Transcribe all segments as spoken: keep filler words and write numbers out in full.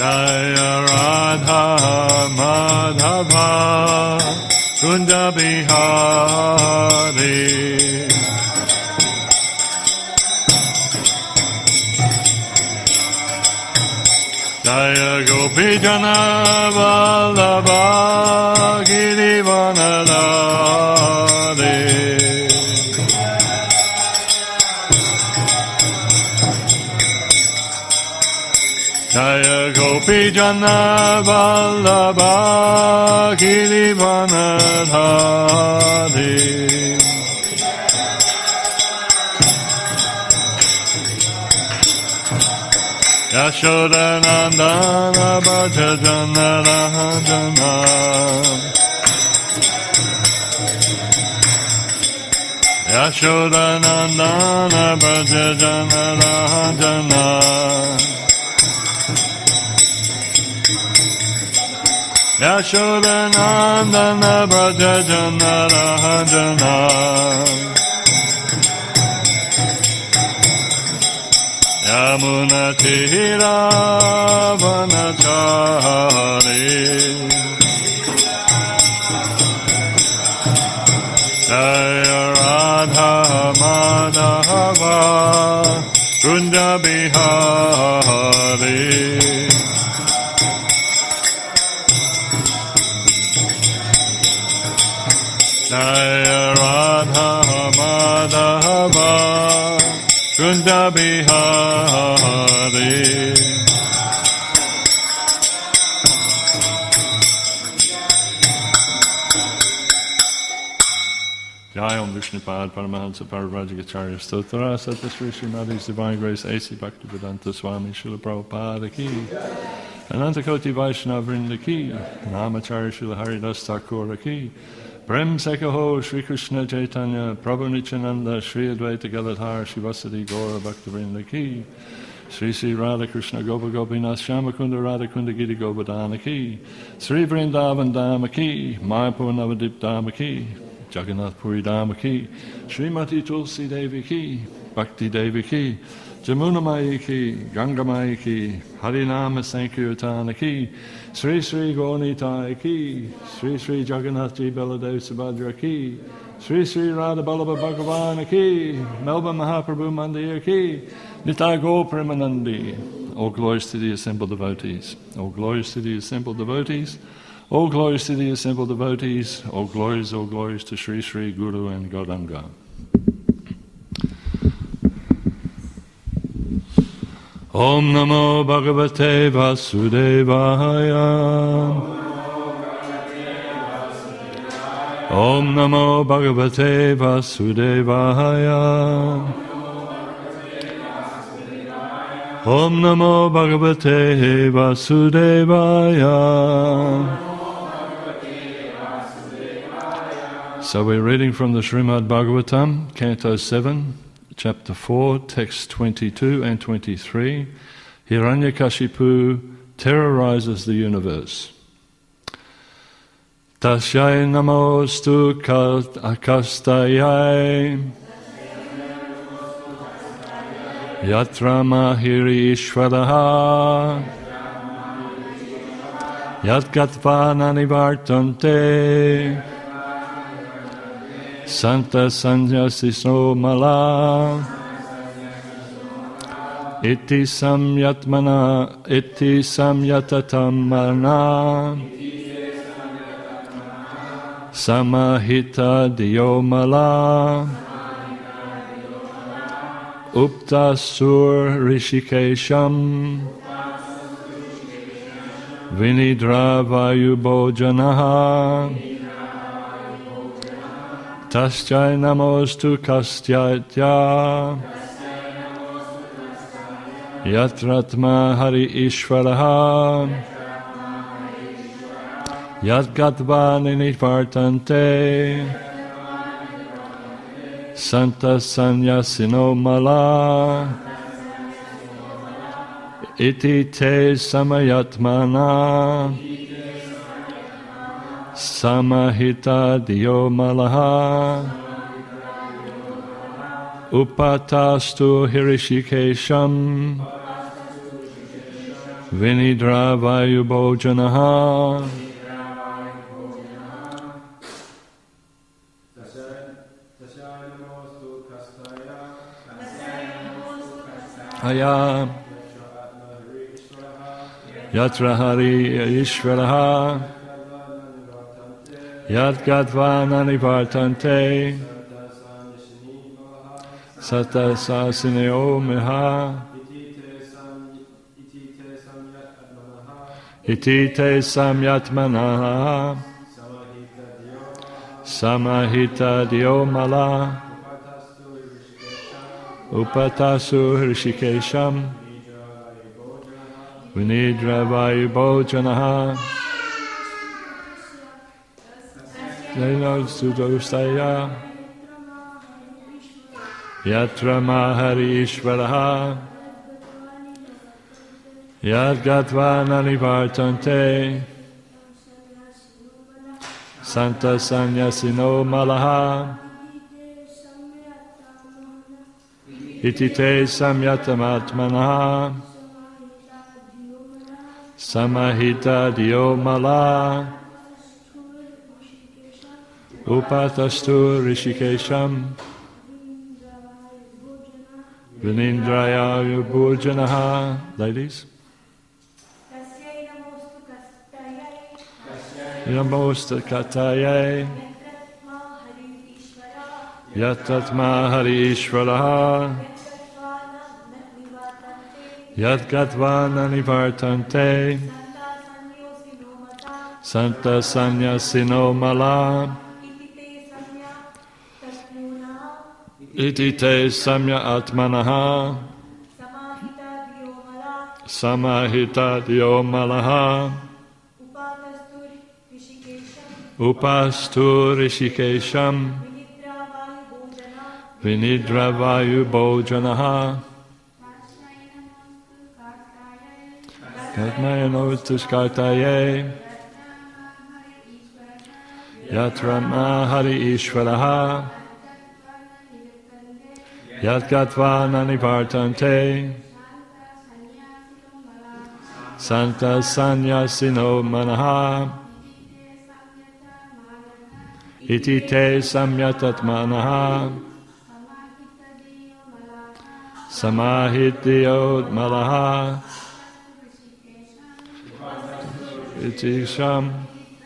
Jaya Radha Madhava Kunda Bihari Jaya Gopi Jana Vallabha Girivanadare Jaya Gopi Jana Vallabha Girivanadare Yashoda Nandana Bhaja Jana Rahajana Yashoda Nandana Bhaja Jana Rahajana Yashoda Nandana Bhaja Jana Rahajana Yamuna Tira Vanachari Jaya Radha Madhava Kunda Bihari Jaya Radha Madhava Kunda Bihari Jai Om Vishnupad Paramahansa Parivrajagacharya Stotra Satya Sri Srimati's Divine Grace A C Bhaktivedanta Swami Srila Prabhupada Ki Ananta Koti Vaishnava Vrinda Ki Namacharya Srila Haridas Thakur Ki Prem Sekaho Shri Krishna Chaitanya Prabhu Nityananda Shri Advaita Galadhar Shivasati Gaura Bhaktivinoda Ki Sri Sri Radha Krishna Gopa Gopinath Shyamakunda Radha Kunda Giri Govardhana Ki Sri Vrindavan Dhamma Ki Mayapur Navadip Dhamma Ki Jagannath Puri Dhamma Ki Srimati Tulsi Devi Ki Bhakti Devi Ki Jamuna Mai Ki Ganga Mai Ki Harinama Sankirtana Ki Sri Sri Gaunitai Ki Sri Sri Jagannath Ji Baladev Subhadra Ki Sri Sri Radha Ballabha Bhagavana Ki Melba Mahaprabhu Mandir Ki Nitai Go Premanandi. All glories to the assembled devotees. All glories to the assembled devotees. All glories to the assembled devotees. All glories, all glories to Sri Sri Guru and Gauranga. Om Namo Bhagavate Vasudevaya. Om Namo Bhagavate Vasudevaya. Om Namo Bhagavate Vasudevaya. So we're reading from the Srimad Bhagavatam, Canto seven, Chapter four, Text twenty-two and twenty-three. Hiranyakashipu terrorizes the universe. Tasyai namostu akastayai yatra mahiri ishvaraha yatgatva nanivartante Santa Sanyasiso Mala Iti Samyatmana Iti Samyatatamana Samahita Diyomala Uptasur Rishikesham Vinidra Vayubhojanaha Tasyai namostu kastyatya Yatratma hari ishvaraha Yatgatva ninivartante Santa Sanyasino Mala Iti te samayatmana Samahita Diyomalaha Upatastu Hirishikesham Vinidra Vayu Bhojanaha. Aya Yatra Hari Ishvaraha Yat Gatva Nanivartante Sata Sasineo Meha Itite Samyatmanaha Samahita Diomala Upatasu Hrishikesham Vinidra Vayu Bhojanaha Jayana Sudosaya Yatra Mahari Ishvaraha Yadgatva Nanivartante Santa Sanyasino Malaha Itite Samyatamatmanaha Samahita Diomala Upatastu Rishikesham Vinindraya Bhojanaha. Ladies. Namosta Kataye Yatatma Hari Ishvaraha Yadgatva Nanivartante Santa Sanyasino Mala Itite Samya Atmanaha Samahita Diomalaha Upastu Rishikesham Vinidra Vayu Bhojanaha Katmayanotuskartaye Yatra Mahari Ishvaraha Yatgatva Nanivartante Santa Sanyasino Manaha Itite Samyatatmanaha Samahitiyod Malaha Itisham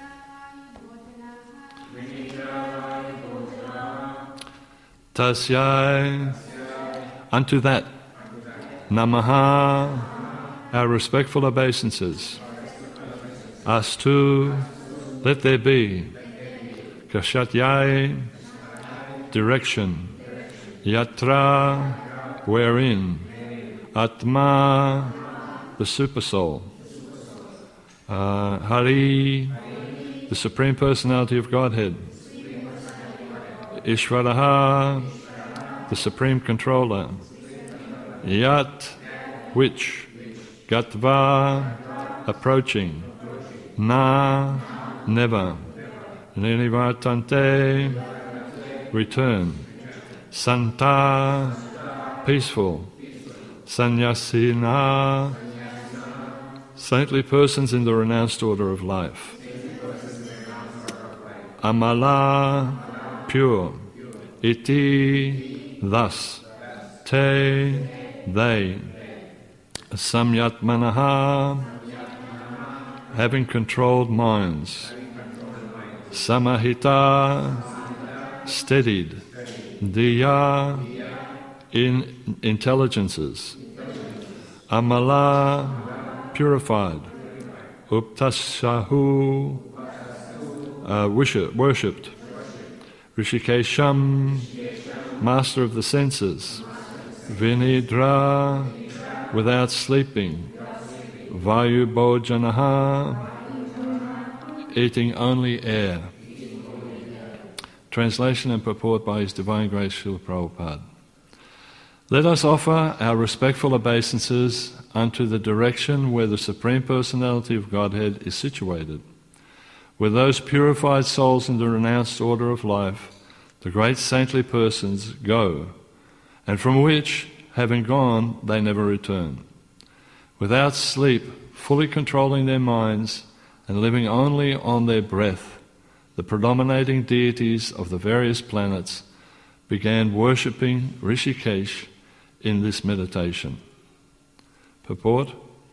Tasyai. Unto that Namaha, our respectful obeisances. Astu, let there be. Kashatyai, direction. Yatra, wherein. Atma, the Supersoul. Uh, Hari, the Supreme Personality of Godhead. Ishvaraha, the Supreme Controller. Yat, which. Gatva, approaching. Na, never. Ninivartante, return. Santa, peaceful. Sanyasina, saintly persons in the renounced order of life. Amala, pure. Iti, thus. Te, they. Samyatmanaha, having controlled minds. Samahita, steadied. Diya, in intelligences. Amala, purified. Uptashahu, uh, worship, worshipped. Rishikesham, master of the senses. Vinidra, without sleeping. Vayu Bhojanaha, eating only air. Translation and purport by His Divine Grace Srila Prabhupada. Let us offer our respectful obeisances unto the direction where the Supreme Personality of Godhead is situated, where those purified souls in the renounced order of life, the great saintly persons, go, and from which, having gone, they never return. Without sleep, fully controlling their minds and living only on their breath, the predominating deities of the various planets began worshipping Rishikesh in this meditation. Purport.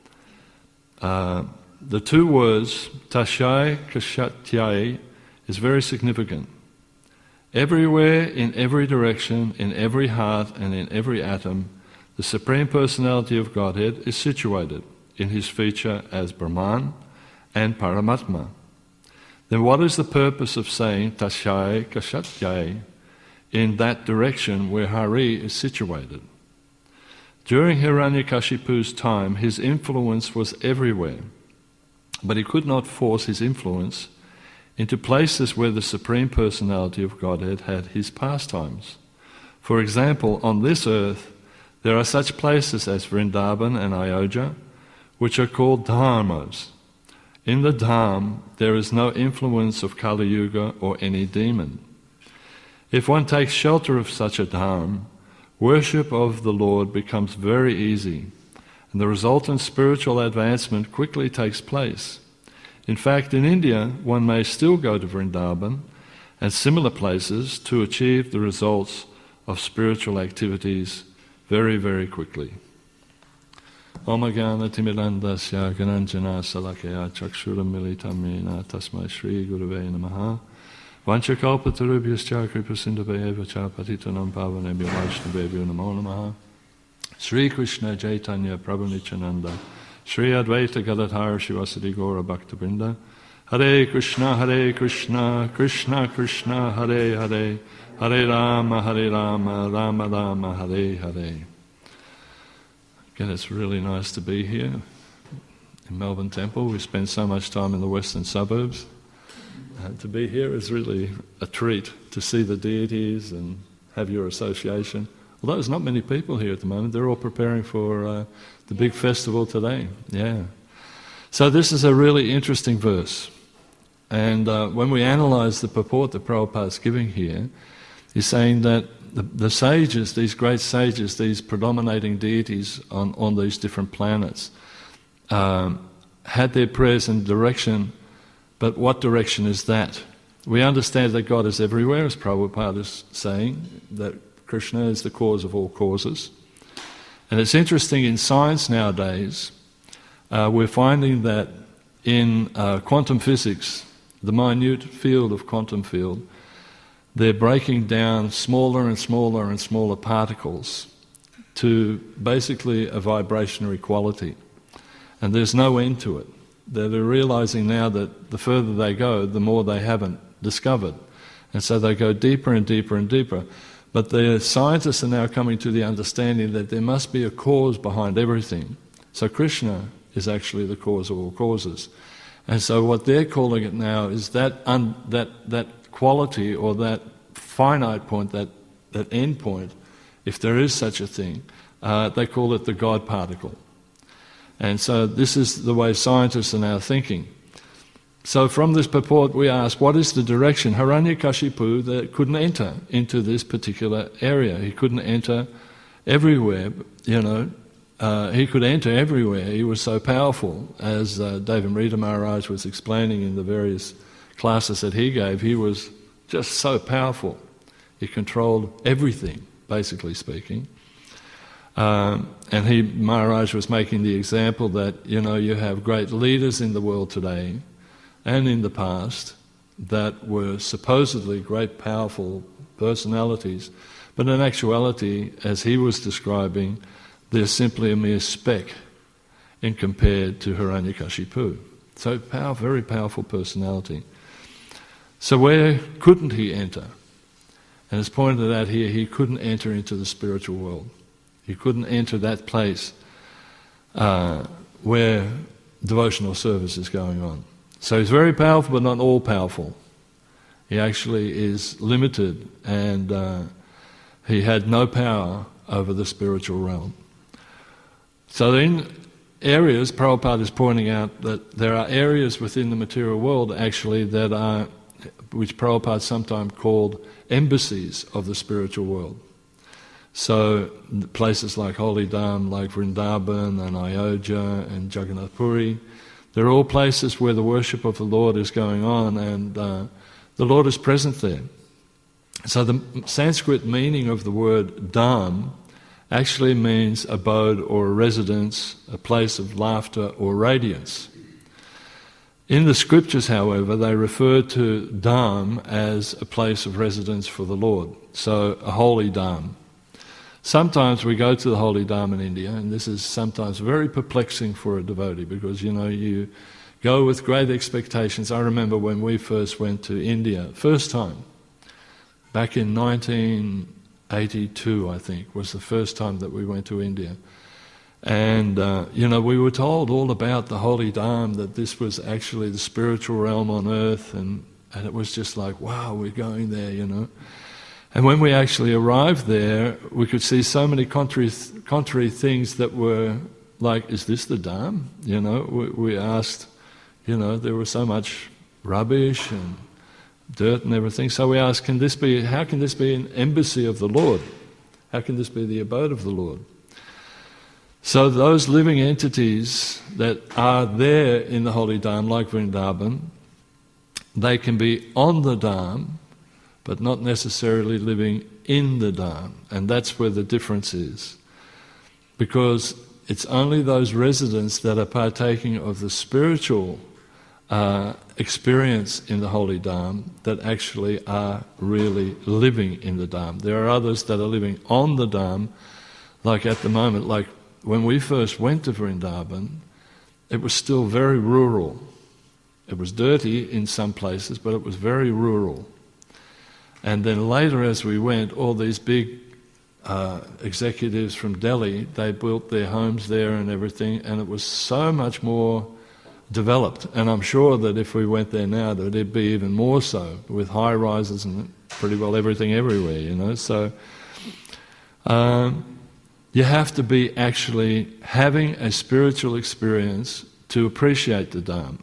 Uh, the two words, Tashai Kashatyai, is very significant. Everywhere, in every direction, in every heart and in every atom, the Supreme Personality of Godhead is situated in his feature as Brahman and Paramatma. Then what is the purpose of saying Tashai Kashatyai in that direction where Hari is situated? During Hiranyakashipu's time, his influence was everywhere, but he could not force his influence into places where the Supreme Personality of Godhead had his pastimes. For example, on this earth, there are such places as Vrindavan and Ayodhya, which are called dharmas. In the dham, there is no influence of Kali Yuga or any demon. If one takes shelter of such a dham, worship of the Lord becomes very easy, and the resultant spiritual advancement quickly takes place. In fact, in India, one may still go to Vrindavan and similar places to achieve the results of spiritual activities very, very quickly. Om Jnana Timidandasya Gananjana Salakaya Chakshura Militamena Tasmai Shri Gurave Namaha Vanchakalpatarubhyascha Kripasindhavaya Cha Patitanam Pavanebhyo Vaishnavebhyo Namo Namaha Sri Krishna Chaitanya Prabhu Nityananda Sri Advaita Gadadhar Shivasadi Gaura Bhaktabinda Hare Krishna Hare Krishna Krishna Krishna Hare Hare Hare Rama Hare Rama Rama Rama Hare Hare. Again, it's really nice to be here in Melbourne Temple. We spend so much time in the western suburbs. Uh, to be here is really a treat to see the deities and have your association. Although there's not many people here at the moment, they're all preparing for uh, the big festival today. Yeah. So this is a really interesting verse. And uh, when we analyse the purport that Prabhupada's giving here, he's saying that the, the sages, these great sages, these predominating deities on, on these different planets, um, had their prayers in direction, but what direction is that? We understand that God is everywhere, as Prabhupada is saying, that Krishna is the cause of all causes. And it's interesting, in science nowadays, uh, we're finding that in uh, quantum physics, the minute field of quantum field, they're breaking down smaller and smaller and smaller particles to basically a vibrationary quality. And there's no end to it. They're realizing now that the further they go, the more they haven't discovered. And so they go deeper and deeper and deeper. But the scientists are now coming to the understanding that there must be a cause behind everything. So Krishna is actually the cause of all causes. And so what they're calling it now is that un, that that quality or that finite point, that, that end point, if there is such a thing, uh, they call it the God particle. And so this is the way scientists are now thinking. So from this purport we ask, what is the direction? Hiranyakashipu that couldn't enter into this particular area. He couldn't enter everywhere, you know. Uh, he could enter everywhere. He was so powerful, as uh, Devamrita Maharaj was explaining in the various classes that he gave. He was just so powerful. He controlled everything, basically speaking. Um, and he, Maharaj was making the example that, you know, you have great leaders in the world today and in the past that were supposedly great powerful personalities, but in actuality, as he was describing, they're simply a mere speck in compared to Hiranyakashipu. So power, very powerful personality. So where couldn't he enter? And it's pointed out here, he couldn't enter into the spiritual world. He couldn't enter that place uh, where devotional service is going on. So he's very powerful, but not all powerful. He actually is limited, and uh, he had no power over the spiritual realm. So in areas, Prabhupada is pointing out that there are areas within the material world actually that are, which Prabhupada sometimes called embassies of the spiritual world. So places like Holy Dham, like Vrindavan and Ayodhya and Jagannath Puri, they're all places where the worship of the Lord is going on, and uh, the Lord is present there. So the Sanskrit meaning of the word dham actually means abode or a residence, a place of laughter or radiance. In the scriptures, however, they refer to dham as a place of residence for the Lord, so a holy dham. Sometimes we go to the holy dham in India, and this is sometimes very perplexing for a devotee because, you know, you go with great expectations. I remember when we first went to India, first time, back in nineteen eighty-two, I think, was the first time that we went to India. And, uh, you know, we were told all about the holy dham, that this was actually the spiritual realm on earth, and, and it was just like, wow, we're going there, you know. And when we actually arrived there, we could see so many contrary, contrary things that were like, is this the dham? You know, we, we asked, you know, there was so much rubbish and dirt and everything. So we asked, can this be, how can this be an embassy of the Lord? How can this be the abode of the Lord? So those living entities that are there in the holy dham, like Vrindavan, they can be on the dham, but not necessarily living in the dham. And that's where the difference is. Because it's only those residents that are partaking of the spiritual uh, experience in the holy dham that actually are really living in the dham. There are others that are living on the dham, like at the moment, like when we first went to Vrindavan, it was still very rural. It was dirty in some places, but it was very rural. And then later as we went, all these big uh, executives from Delhi, they built their homes there and everything, and it was so much more developed. And I'm sure that if we went there now, that it'd be even more so, with high rises and pretty well everything everywhere, you know. So um, you have to be actually having a spiritual experience to appreciate the dham.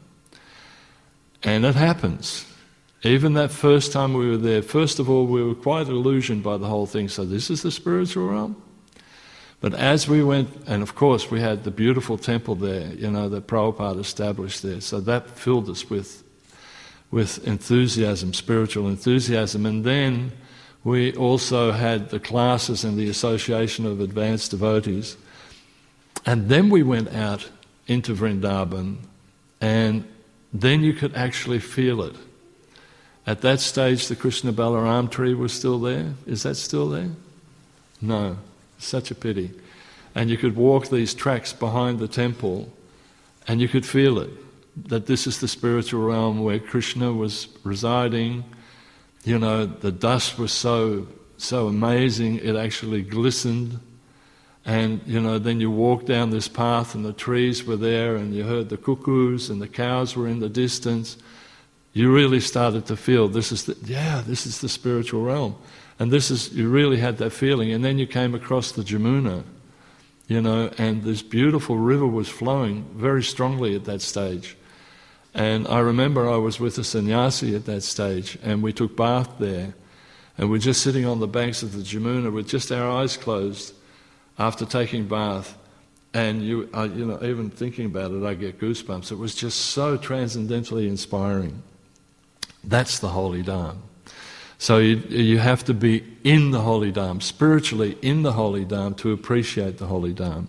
And it happens. Even that first time we were there, first of all, we were quite illusioned by the whole thing. So this is the spiritual realm? But as we went, and of course we had the beautiful temple there, you know, that Prabhupada established there. So that filled us with, with enthusiasm, spiritual enthusiasm. And then we also had the classes and the Association of Advanced Devotees. And then we went out into Vrindavan, and then you could actually feel it. At that stage, the Krishna Balaram tree was still there. Is that still there? No. Such a pity. And you could walk these tracks behind the temple, and you could feel it, that this is the spiritual realm where Krishna was residing. You know, the dust was so so amazing, it actually glistened. And, you know, then you walk down this path and the trees were there, and you heard the cuckoos and the cows were in the distance. You really started to feel this is the, yeah, this is the spiritual realm. And this is, you really had that feeling. And then you came across the Jamuna, you know, and this beautiful river was flowing very strongly at that stage. And I remember I was with a sannyasi at that stage, and we took bath there. And we're just sitting on the banks of the Jamuna with just our eyes closed after taking bath. And you, uh, you know, even thinking about it, I get goosebumps. It was just so transcendentally inspiring. That's the holy dham. So you, you have to be in the holy dham, spiritually in the holy dham, to appreciate the holy dham.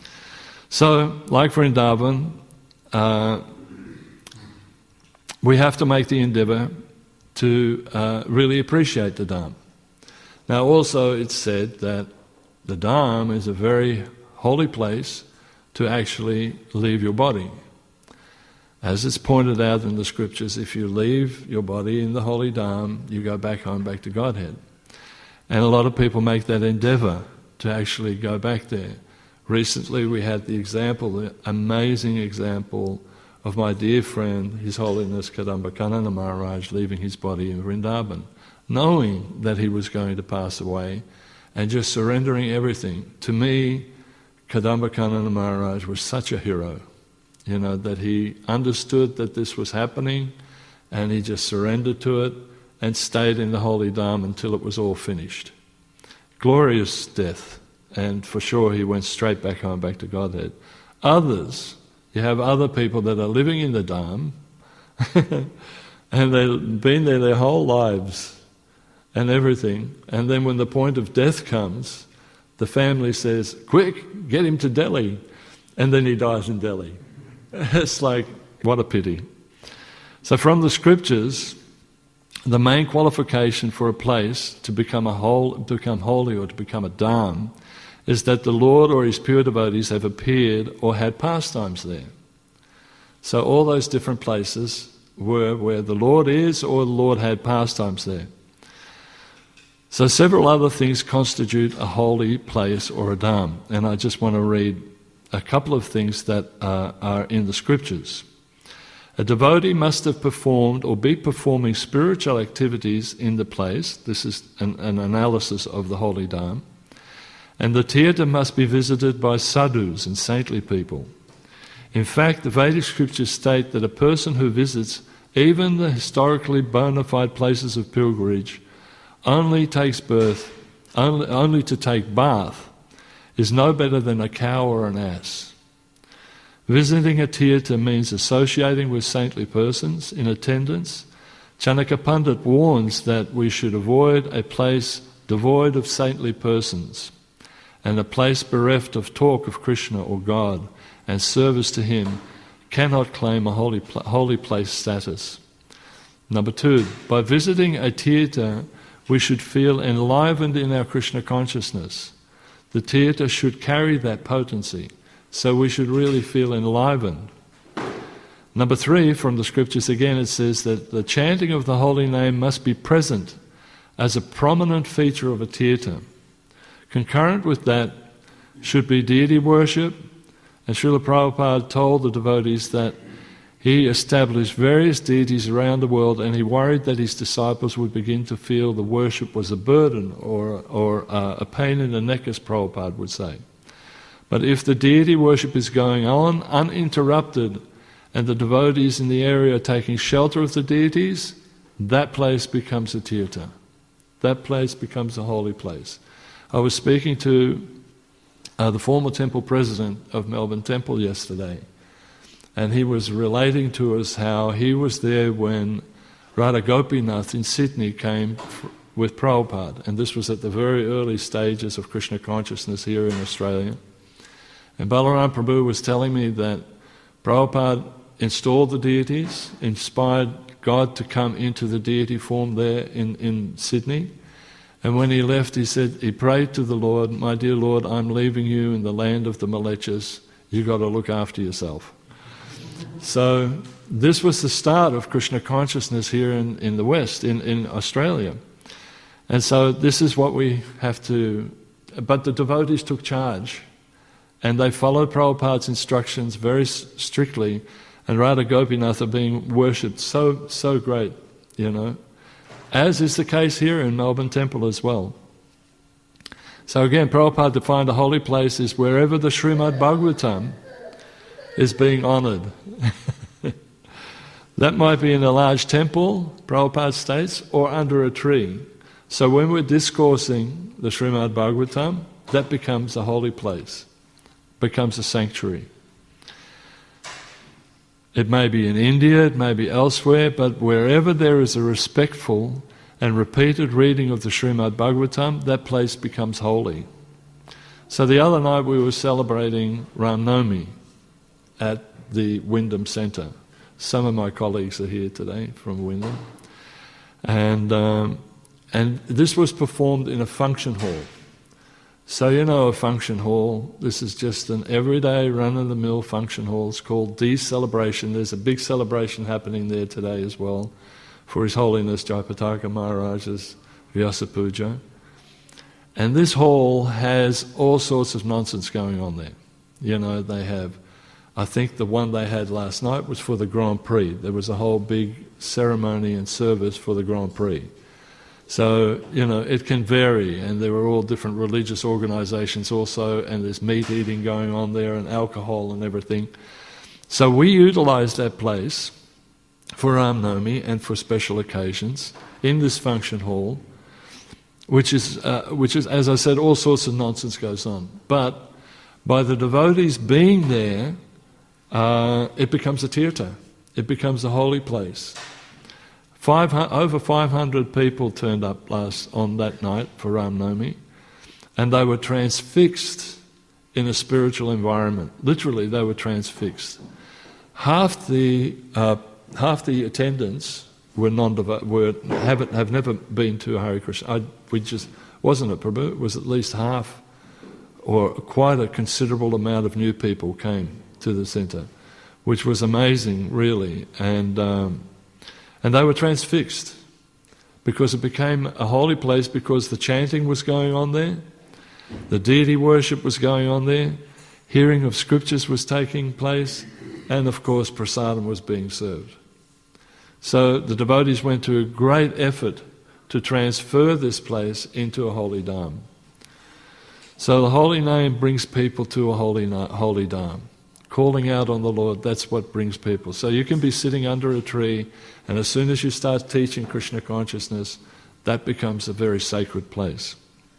So, like Vrindavan, uh, we have to make the endeavour to uh, really appreciate the dham. Now also it's said that the dham is a very holy place to actually leave your body. As it's pointed out in the scriptures, if you leave your body in the holy dham, you go back home, back to Godhead. And a lot of people make that endeavour to actually go back there. Recently we had the example, the amazing example of my dear friend, His Holiness Kadamba Kanana Maharaj, leaving his body in Vrindavan, knowing that he was going to pass away and just surrendering everything. To me, Kadamba Kanana Maharaj was such a hero. You know, that he understood that this was happening, and he just surrendered to it and stayed in the holy dham until it was all finished. glorious death, and for sure he went straight back home, back to Godhead. Others, you have other people that are living in the Dham, and they've been there their whole lives and everything, and then when the point of death comes, the family says, quick, get him to Delhi, and then he dies in Delhi. It's like, what a pity. So from the scriptures, the main qualification for a place to become a whole, to become holy or to become a Dham is that the Lord or his pure devotees have appeared or had pastimes there. So all those different places were where the Lord is or the Lord had pastimes there. So several other things constitute a holy place or a Dham, and I just want to read a couple of things that uh, are in the scriptures. A devotee must have performed or be performing spiritual activities in the place. This is an, an analysis of the holy Dham. And the tirtha must be visited by sadhus and saintly people. In fact, the Vedic scriptures state that a person who visits even the historically bona fide places of pilgrimage only takes birth, only, only to take bath, is no better than a cow or an ass. Visiting a tirtha means associating with saintly persons in attendance. Chanaka Pandit warns that we should avoid a place devoid of saintly persons and a place bereft of talk of Krishna or God and service to him cannot claim a holy, holy place status. Number two, by visiting a tirtha, we should feel enlivened in our Krishna consciousness. The tirtha should carry that potency, so we should really feel enlivened. Number three, from the scriptures again, it says that the chanting of the holy name must be present as a prominent feature of a tirtha. Concurrent with that should be deity worship, and Srila Prabhupada told the devotees that he established various deities around the world, and he worried that his disciples would begin to feel the worship was a burden or, or uh, a pain in the neck, as Prabhupada would say. But if the deity worship is going on uninterrupted and the devotees in the area are taking shelter of the deities, that place becomes a tirtha. That place becomes a holy place. I was speaking to uh, the former temple president of Melbourne Temple yesterday, and he was relating to us how he was there when Radha Gopinath in Sydney came f- with Prabhupada, and this was at the very early stages of Krishna consciousness here in Australia. And Balaram Prabhu was telling me that Prabhupada installed the deities, inspired God to come into the deity form there in, in Sydney, and when he left he said, he prayed to the Lord, my dear Lord, I'm leaving you in the land of the Malechas, you've got to look after yourself. So this was the start of Krishna consciousness here in, in the West, in, in Australia. And so this is what we have to... But the devotees took charge, and they followed Prabhupada's instructions very strictly, and Radha Gopinath are being worshipped so, so great, you know, as is the case here in Melbourne Temple as well. So again, Prabhupada defined a holy place is wherever the Srimad Bhagavatam is being honoured. That might be in a large temple, Prabhupada states, or under a tree. So when we're discoursing the Srimad Bhagavatam, that becomes a holy place, becomes a sanctuary. It may be in India, it may be elsewhere, but wherever there is a respectful and repeated reading of the Srimad Bhagavatam, that place becomes holy. So the other night we were celebrating Ram Navami at the Wyndham Centre. Some of my colleagues are here today from Wyndham. And, um, and this was performed in a function hall. So you know a function hall, this is just an everyday run-of-the-mill function hall. It's called D Celebration. There's a big celebration happening there today as well for His Holiness Jayapataka Maharaj's Vyasa Puja. And this hall has all sorts of nonsense going on there. You know, they have, I think the one they had last night was for the Grand Prix. There was a whole big ceremony and service for the Grand Prix. So, you know, it can vary, and there are all different religious organisations also, and there's meat eating going on there and alcohol and everything. So we utilise that place for Ram Navami and for special occasions in this function hall. which is, uh, which is, as I said, all sorts of nonsense goes on. But by the devotees being there, uh, it becomes a tirtha. It becomes a holy place. Five, over five hundred people turned up last on that night for Ram Navami, and they were transfixed in a spiritual environment. Literally, they were transfixed. Half the uh, half the attendants were non were haven't have never been to Hare Krishna. I, we just wasn't it, Prabhu? It was at least half, or quite a considerable amount of new people came to the centre, which was amazing, really, and um, and they were transfixed because it became a holy place because the chanting was going on there, the deity worship was going on there, hearing of scriptures was taking place, and of course prasadam was being served. So the devotees went to a great effort to transfer this place into a holy dham. So the holy name brings people to a holy, holy dham. Calling out on the Lord, that's what brings people. So you can be sitting under a tree, and as soon as you start teaching Krishna consciousness, that becomes a very sacred place.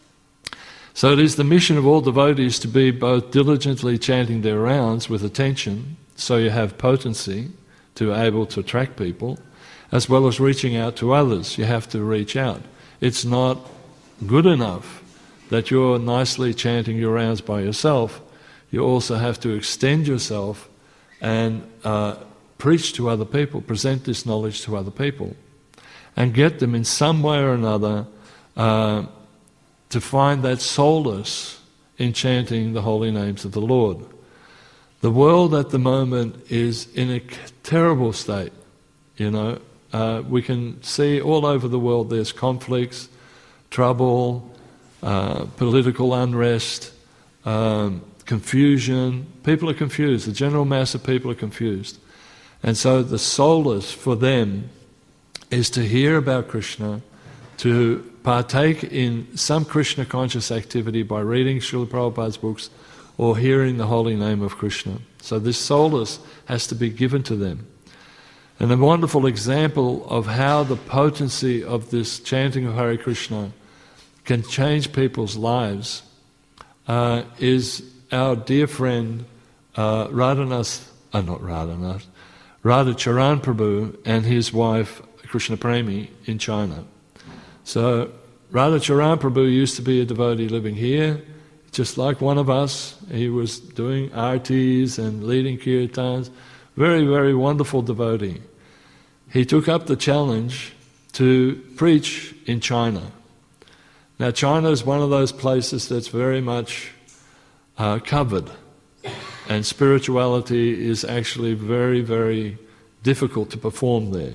So it is the mission of all devotees to be both diligently chanting their rounds with attention, so you have potency to be able to attract people, as well as reaching out to others. You have to reach out. It's not good enough that you're nicely chanting your rounds by yourself. You also have to extend yourself and uh, preach to other people, present this knowledge to other people, and get them in some way or another uh, to find that solace in chanting the holy names of the Lord. The world at the moment is in a terrible state, you know. Uh, we can see all over the world there's conflicts, trouble, uh, political unrest, um, confusion. People are confused. The general mass of people are confused. And so the solace for them is to hear about Krishna, to partake in some Krishna conscious activity by reading Srila Prabhupada's books or hearing the holy name of Krishna. So this solace has to be given to them. And a wonderful example of how the potency of this chanting of Hare Krishna can change people's lives uh, is our dear friend uh, Radhanath, uh, not Radhanath, Radhacharan Prabhu and his wife Krishna Premi in China. So Radhacharan Prabhu used to be a devotee living here, just like one of us. He was doing artis and leading kirtans. Very, very wonderful devotee. He took up the challenge to preach in China. Now China is one of those places that's very much uh, covered, and spirituality is actually very, very difficult to perform there.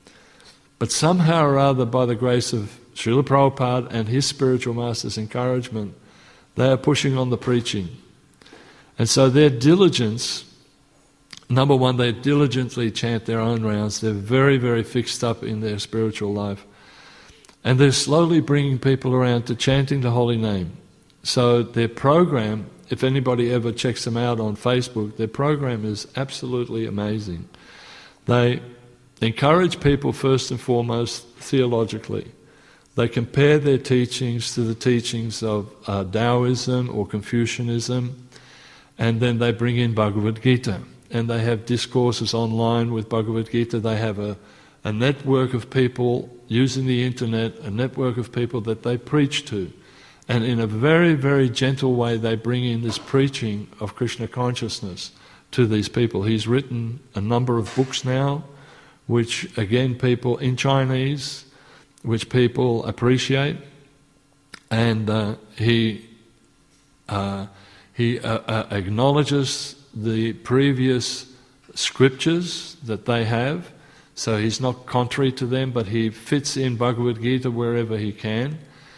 But somehow or other, by the grace of Srila Prabhupada and his spiritual master's encouragement, they are pushing on the preaching. And so their diligence, number one, they diligently chant their own rounds. They're very, very fixed up in their spiritual life. And they're slowly bringing people around to chanting the holy name. So their program, if anybody ever checks them out on Facebook, their program is absolutely amazing. They encourage people first and foremost theologically. They compare their teachings to the teachings of uh, Taoism or Confucianism, and then they bring in Bhagavad Gita. And they have discourses online with Bhagavad Gita. They have a, a network of people using the internet, a network of people that they preach to. And in a very, very gentle way, they bring in this preaching of Krishna consciousness to these people. He's written a number of books now, which, again, people in Chinese, which people appreciate. And uh, he, uh, he uh, uh, acknowledges the previous scriptures that they have, so he's not contrary to them, but he fits in Bhagavad Gita wherever he can.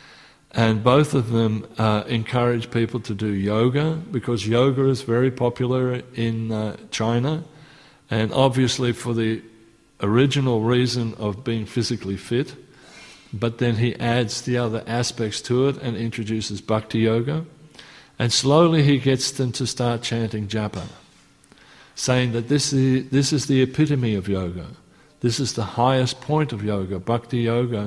And both of them uh, encourage people to do yoga, because yoga is very popular in uh, China, and obviously for the original reason of being physically fit, but then he adds the other aspects to it and introduces bhakti yoga. And slowly he gets them to start chanting japa, saying that this is, this is the epitome of yoga. This is the highest point of yoga, bhakti yoga.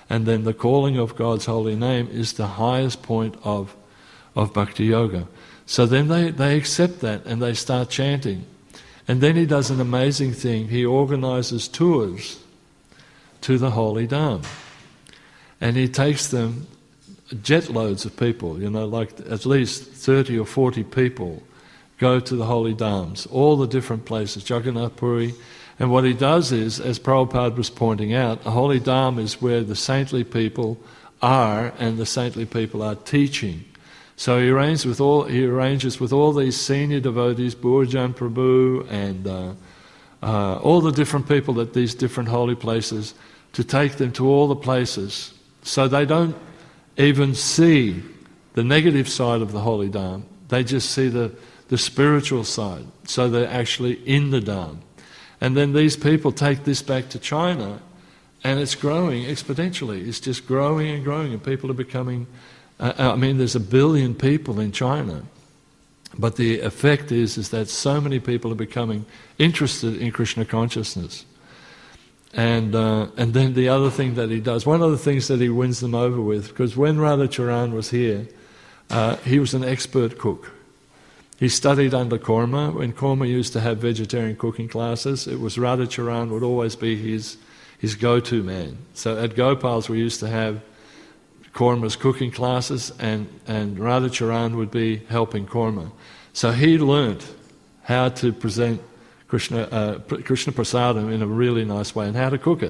and then the calling of God's holy name is the highest point of, of bhakti yoga. So then they, they accept that and they start chanting. And then he does an amazing thing. He organizes tours to the Holy Dham. And he takes them, jet loads of people, you know, like at least thirty or forty people go to the Holy Dhams, all the different places, Jagannath Puri. And what he does is, as Prabhupada was pointing out, a Holy Dham is where the saintly people are and the saintly people are teaching. So he arranges with all, he arranges with all these senior devotees, Burjan Prabhu and uh, uh, all the different people at these different holy places, to take them to all the places. So they don't even see the negative side of the Holy Dham. They just see the, the spiritual side. So they're actually in the Dham. And then these people take this back to China, and it's growing exponentially. It's just growing and growing, and people are becoming... Uh, I mean, there's a billion people in China, but the effect is, is that so many people are becoming interested in Krishna consciousness. And uh, and then the other thing that he does, one of the things that he wins them over with, because when Radhacharan was here, uh, he was an expert cook. He studied under Korma. When Korma used to have vegetarian cooking classes, it was Radhacharan would always be his his go-to man. So at Gopal's we used to have Korma's cooking classes, and, and Radhacharan would be helping Korma. So he learnt how to present Krishna, uh, Krishna Prasadam in a really nice way and how to cook it.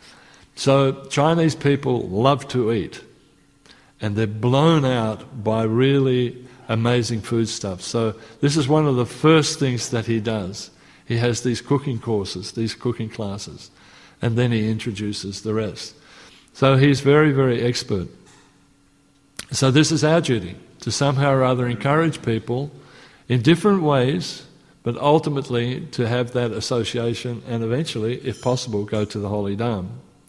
So Chinese people love to eat, and they're blown out by really amazing foodstuffs. So this is one of the first things that he does. He has these cooking courses, these cooking classes, and then he introduces the rest. So he's very, very expert. So this is our duty, to somehow or other encourage people in different ways, but ultimately to have that association and eventually, if possible, go to the Holy Dham.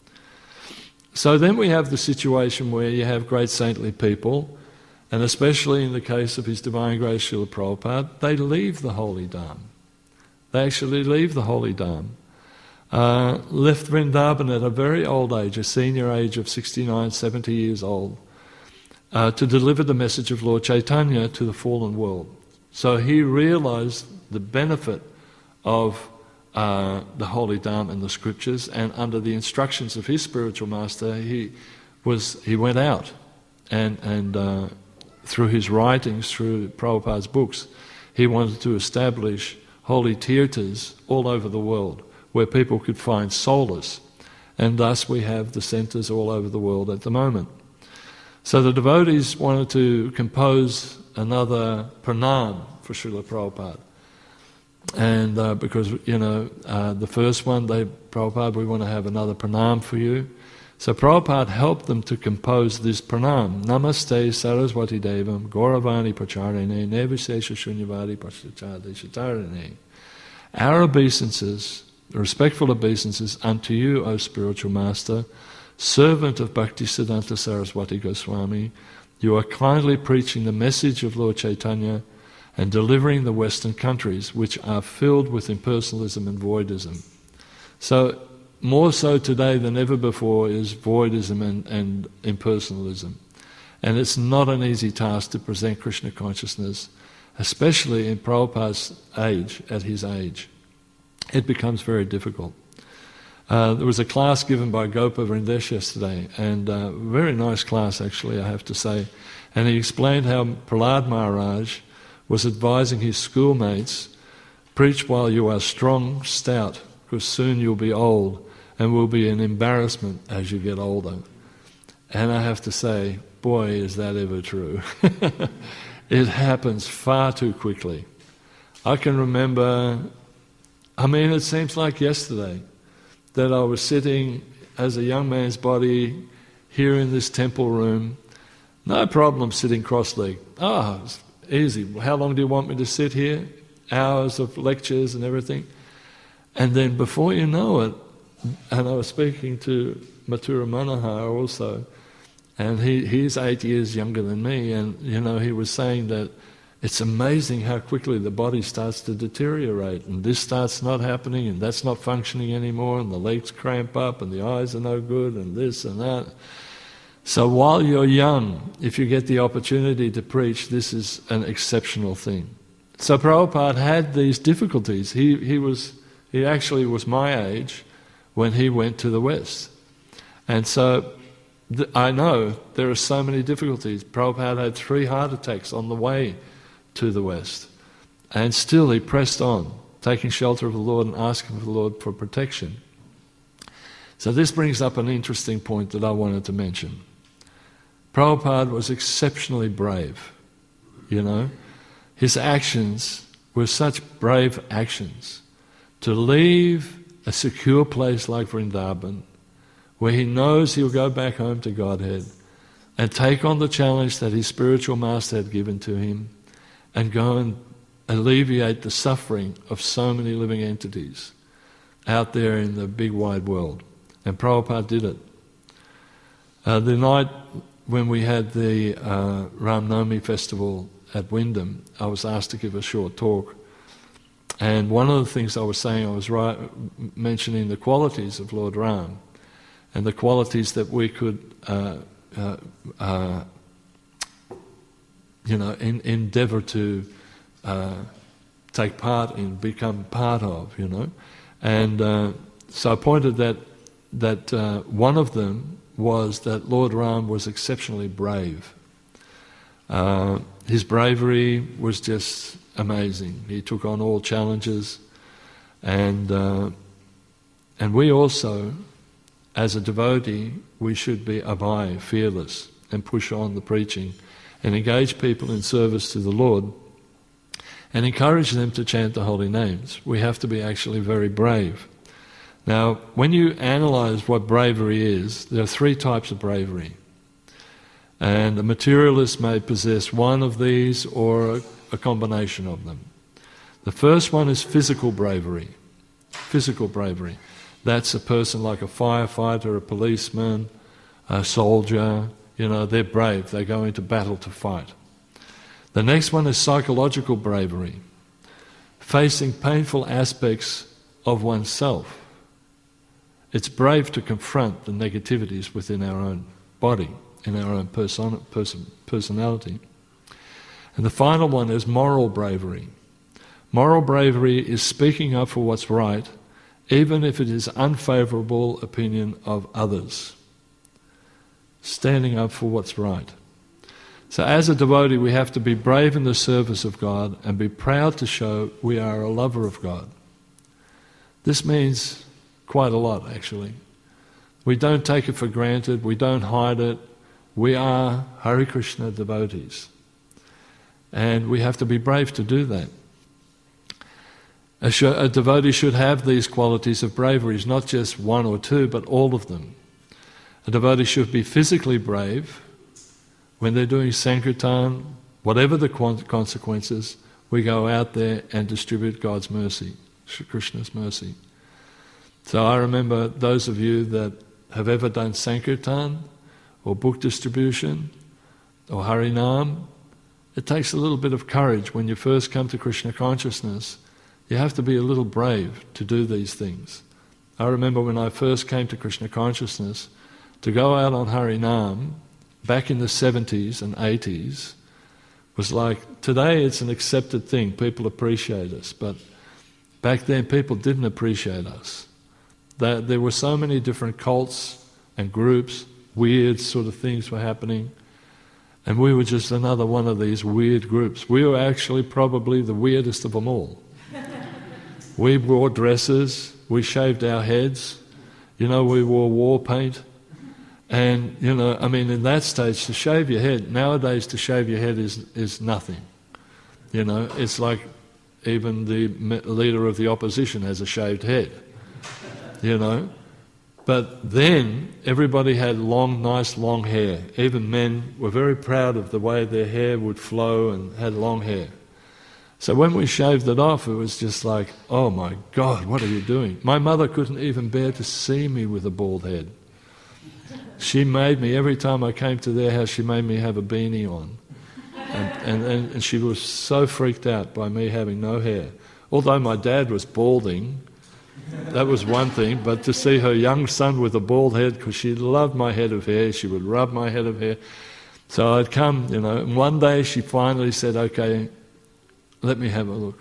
So then we have the situation where you have great saintly people, and especially in the case of His Divine Grace Srila Prabhupada, they leave the Holy Dham. They actually leave the Holy Dham. Uh, left Vrindavan at a very old age, a senior age of sixty-nine, seventy years old, Uh, to deliver the message of Lord Chaitanya to the fallen world. So he realized the benefit of uh, the Holy Dham and the scriptures, and under the instructions of his spiritual master, he was he went out and and uh, through his writings, through Prabhupada's books, he wanted to establish holy tirthas all over the world where people could find solace, and thus we have the centres all over the world at the moment. So the devotees wanted to compose another pranam for Srila Prabhupada. And uh, because, you know, uh, the first one, they, Prabhupada, we want to have another pranam for you. So Prabhupada helped them to compose this pranam. Namaste Saraswati Devam Gauravani Pracharine Nevishesha Shunyavadi Pashachade Shatarine. Our obeisances, respectful obeisances unto you, O spiritual master, servant of Bhaktisiddhanta Saraswati Goswami, you are kindly preaching the message of Lord Chaitanya and delivering the Western countries, which are filled with impersonalism and voidism. So, more so today than ever before is voidism and, and impersonalism. And it's not an easy task to present Krishna consciousness, especially in Prabhupada's age, at his age. It becomes very difficult. Uh, there was a class given by Gopa Vrindesh yesterday, and a uh, very nice class actually, I have to say. And he explained how Prahlad Maharaj was advising his schoolmates, preach while you are strong, stout, because soon you'll be old and will be an embarrassment as you get older. And I have to say, boy, is that ever true. It happens far too quickly. I can remember, I mean, it seems like yesterday, that I was sitting as a young man's body here in this temple room, no problem sitting cross-legged. Ah, oh, it's easy. How long do you want me to sit here? Hours of lectures and everything. And then before you know it, and I was speaking to Mathura Manohar also, and he, he's eight years younger than me, and you know, he was saying that it's amazing how quickly the body starts to deteriorate, and this starts not happening, and that's not functioning anymore, and the legs cramp up, and the eyes are no good, and this and that. So while you're young, if you get the opportunity to preach, this is an exceptional thing. So Prabhupada had these difficulties. He he was he actually was my age when he went to the West, and so th- I know there are so many difficulties. Prabhupada had three heart attacks on the way to the West, and still he pressed on, taking shelter of the Lord and asking for the Lord for protection. So this brings up an interesting point that I wanted to mention. Prabhupada was exceptionally brave, you know. His actions were such brave actions. To leave a secure place like Vrindavan, where he knows he'll go back home to Godhead, and take on the challenge that his spiritual master had given to him, and go and alleviate the suffering of so many living entities out there in the big wide world. And Prabhupada did it. Uh, the night when we had the uh, Ram Navami festival at Wyndham, I was asked to give a short talk. And one of the things I was saying, I was right, mentioning the qualities of Lord Ram, and the qualities that we could uh, uh, uh, you know, in, endeavour to uh, take part in, become part of, you know. And uh, so I pointed that that uh, one of them was that Lord Ram was exceptionally brave. Uh, his bravery was just amazing. He took on all challenges, and uh, and we also, as a devotee, we should be abhay, fearless, and push on the preaching, and engage people in service to the Lord, and encourage them to chant the holy names. We have to be actually very brave. Now, when you analyse what bravery is, there are three types of bravery. And a materialist may possess one of these or a, a combination of them. The first one is physical bravery. Physical bravery. That's a person like a firefighter, a policeman, a soldier. You know, they're brave. They go into battle to fight. The next one is psychological bravery. Facing painful aspects of oneself. It's brave to confront the negativities within our own body, in our own person, person, personality. And the final one is moral bravery. Moral bravery is speaking up for what's right, even if it is unfavourable opinion of others. Standing up for what's right. So as a devotee, we have to be brave in the service of God and be proud to show we are a lover of God. This means quite a lot, actually. We don't take it for granted, we don't hide it. We are Hare Krishna devotees. And we have to be brave to do that. A, sh- a devotee should have these qualities of bravery, not just one or two, but all of them. A devotee should be physically brave. When they're doing Sankirtan, whatever the consequences, we go out there and distribute God's mercy, Krishna's mercy. So I remember those of you that have ever done Sankirtan, or book distribution, or Harinam, it takes a little bit of courage when you first come to Krishna consciousness. You have to be a little brave to do these things. I remember when I first came to Krishna consciousness, to go out on Harinam, back in the seventies and eighties, was like, today it's an accepted thing, people appreciate us, but back then people didn't appreciate us. That there were so many different cults and groups, weird sort of things were happening, and we were just another one of these weird groups. We were actually probably the weirdest of them all. We wore dresses, we shaved our heads, you know, we wore war paint. And, you know, I mean, in that stage, to shave your head, nowadays to shave your head is is nothing. You know, it's like even the leader of the opposition has a shaved head, you know. But then everybody had long, nice, long hair. Even men were very proud of the way their hair would flow and had long hair. So when we shaved it off, it was just like, oh my God, what are you doing? My mother couldn't even bear to see me with a bald head. She made me, every time I came to their house, she made me have a beanie on. And, and, and she was so freaked out by me having no hair. Although my dad was balding, that was one thing, but to see her young son with a bald head, because she loved my head of hair, she would rub my head of hair. So I'd come, you know, and one day she finally said, okay, let me have a look.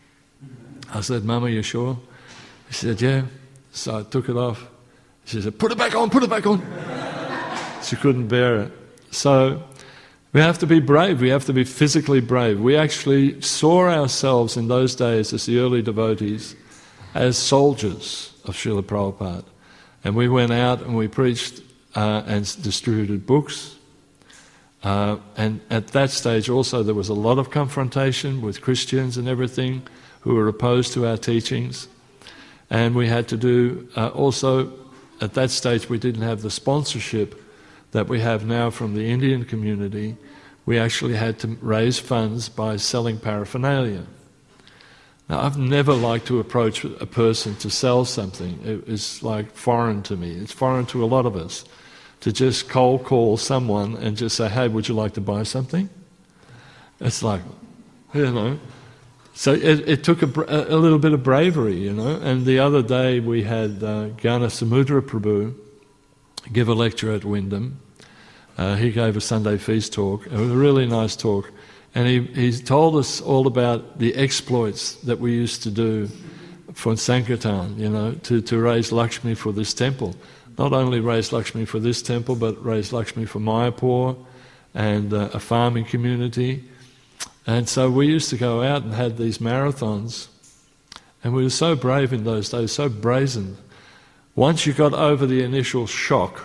I said, Mum, are you sure? She said, yeah. So I took it off. She said, put it back on, put it back on. She couldn't bear it. So we have to be brave, we have to be physically brave. We actually saw ourselves in those days as the early devotees as soldiers of Srila Prabhupada. And we went out and we preached uh, and distributed books. Uh, and at that stage also there was a lot of confrontation with Christians and everything who were opposed to our teachings. And we had to do uh, also, at that stage we didn't have the sponsorship that we have now from the Indian community. We actually had to raise funds by selling paraphernalia. Now, I've never liked to approach a person to sell something. It is like foreign to me. It's foreign to a lot of us. To just cold call someone and just say, hey, would you like to buy something? It's like, you know. So it, it took a, a little bit of bravery, you know. And the other day we had uh, Gnana Samudra Prabhu give a lecture at Wyndham. Uh, he gave a Sunday feast talk. It was a really nice talk. And he, he told us all about the exploits that we used to do for Sankirtan, you know, to, to raise Lakshmi for this temple. Not only raise Lakshmi for this temple, but raise Lakshmi for Mayapur and uh, a farming community. And so we used to go out and had these marathons. And we were so brave in those days, so brazen. Once you got over the initial shock,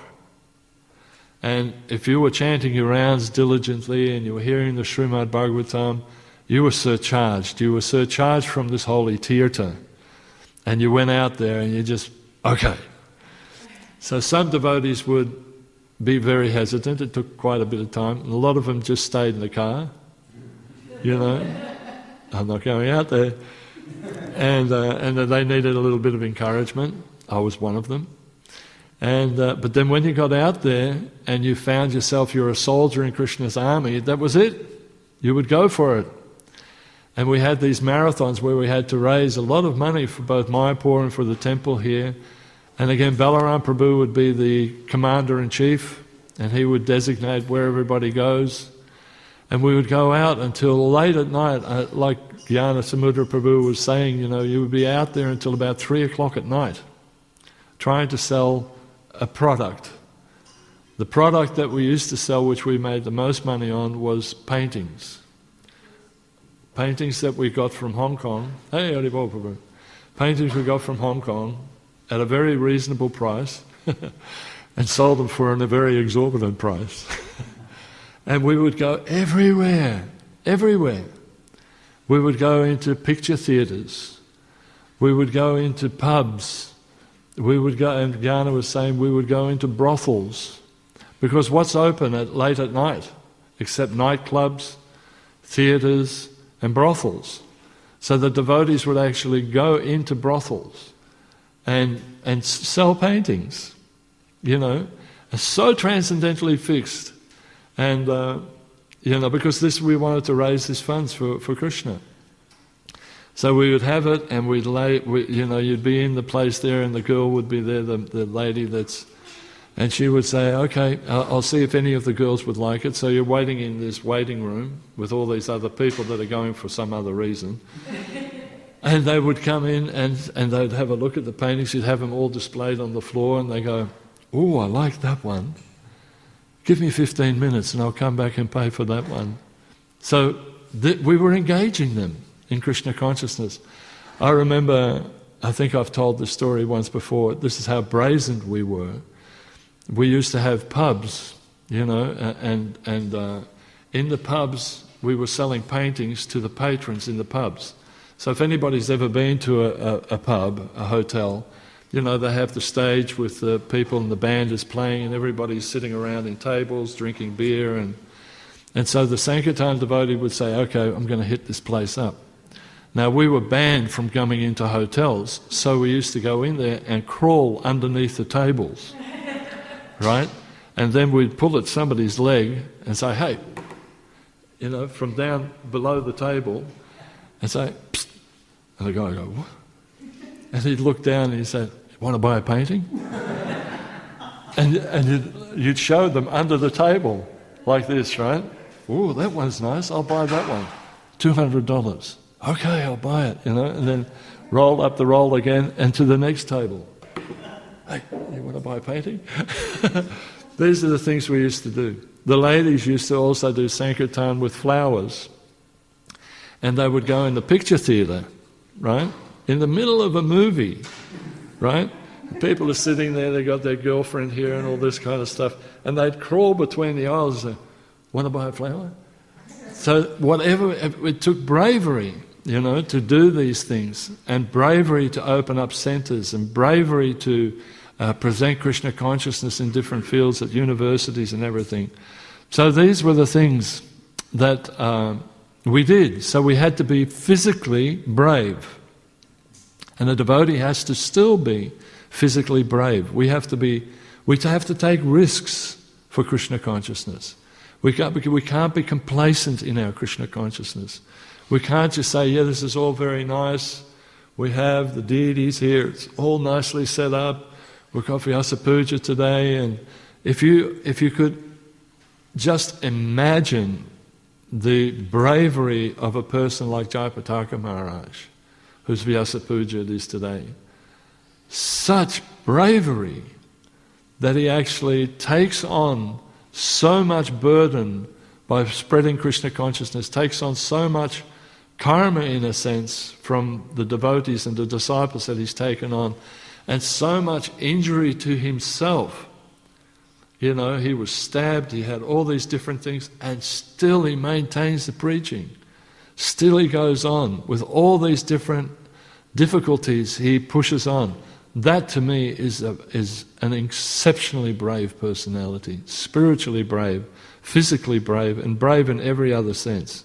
and if you were chanting your rounds diligently and you were hearing the Srimad Bhagavatam, you were surcharged. You were surcharged from this holy tirtha. And you went out there and you just, okay. So some devotees would be very hesitant. It took quite a bit of time. And a lot of them just stayed in the car. You know, I'm not going out there. And, uh, and they needed a little bit of encouragement. I was one of them. And uh, but then when you got out there and you found yourself, you're a soldier in Krishna's army, that was it. You would go for it. And we had these marathons where we had to raise a lot of money for both Mayapur and for the temple here. And again, Balaram Prabhu would be the commander-in-chief, and he would designate where everybody goes. And we would go out until late at night, uh, like Gnana Samudra Prabhu was saying, you know, you would be out there until about three o'clock at night, trying to sell a product. The product that we used to sell, which we made the most money on, was paintings. Paintings that we got from Hong Kong. Hey, Haribol Prabhu. Paintings we got from Hong Kong at a very reasonable price and sold them for a very exorbitant price. And we would go everywhere, everywhere. We would go into picture theatres. We would go into pubs. We would go, and Gnana was saying we would go into brothels. Because what's open at late at night? Except nightclubs, theatres and brothels. So the devotees would actually go into brothels and and sell paintings, you know, so transcendentally fixed. And, uh, you know, because this we wanted to raise these funds for, for Krishna. So we would have it and we'd lay, we, you know, you'd be in the place there and the girl would be there, the, the lady that's, and she would say, okay, I'll, I'll see if any of the girls would like it. So you're waiting in this waiting room with all these other people that are going for some other reason. And they would come in and, and they'd have a look at the paintings. You'd have them all displayed on the floor and they go, oh, I like that one. Give me fifteen minutes and I'll come back and pay for that one. So th- we were engaging them in Krishna consciousness. I remember, I think I've told this story once before, this is how brazen we were. We used to have pubs, you know, and, and uh, in the pubs we were selling paintings to the patrons in the pubs. So if anybody's ever been to a, a, a pub, a hotel, you know, they have the stage with the people and the band is playing and everybody's sitting around in tables drinking beer. And, and so the Sankirtan devotee would say, okay, I'm going to hit this place up. Now, we were banned from coming into hotels, so we used to go in there and crawl underneath the tables, right? And then we'd pull at somebody's leg and say, hey, you know, from down below the table and say, psst. And the guy would go, what? And he'd look down and he'd say, want to buy a painting? and and you'd, you'd show them under the table like this, right? Oh, that one's nice, I'll buy that one. two hundred dollars. Okay, I'll buy it, you know, and then roll up the roll again and to the next table. Hey, you want to buy a painting? These are the things we used to do. The ladies used to also do Sankirtan with flowers. And they would go in the picture theatre, right? In the middle of a movie, right? People are sitting there, they got their girlfriend here and all this kind of stuff, and they'd crawl between the aisles and say, want to buy a flower? So whatever, it took bravery, you know, to do these things, and bravery to open up centres, and bravery to uh, present Krishna consciousness in different fields at universities and everything. So these were the things that uh, we did. So we had to be physically brave. And a devotee has to still be physically brave. We have to be, we have to take risks for Krishna consciousness. We can't, be, we can't be complacent in our Krishna consciousness. We can't just say, yeah, this is all very nice. We have the deities here. It's all nicely set up. We've got Vyasa Puja today. And if you, if you could just imagine the bravery of a person like Jayapataka Maharaj, whose Vyasa Puja it is today. Such bravery that he actually takes on so much burden by spreading Krishna consciousness, takes on so much karma in a sense from the devotees and the disciples that he's taken on, and so much injury to himself. You know, he was stabbed, he had all these different things, and still he maintains the preaching. Still he goes on with all these different difficulties, he pushes on. That to me is a, is an exceptionally brave personality, spiritually brave, physically brave, and brave in every other sense.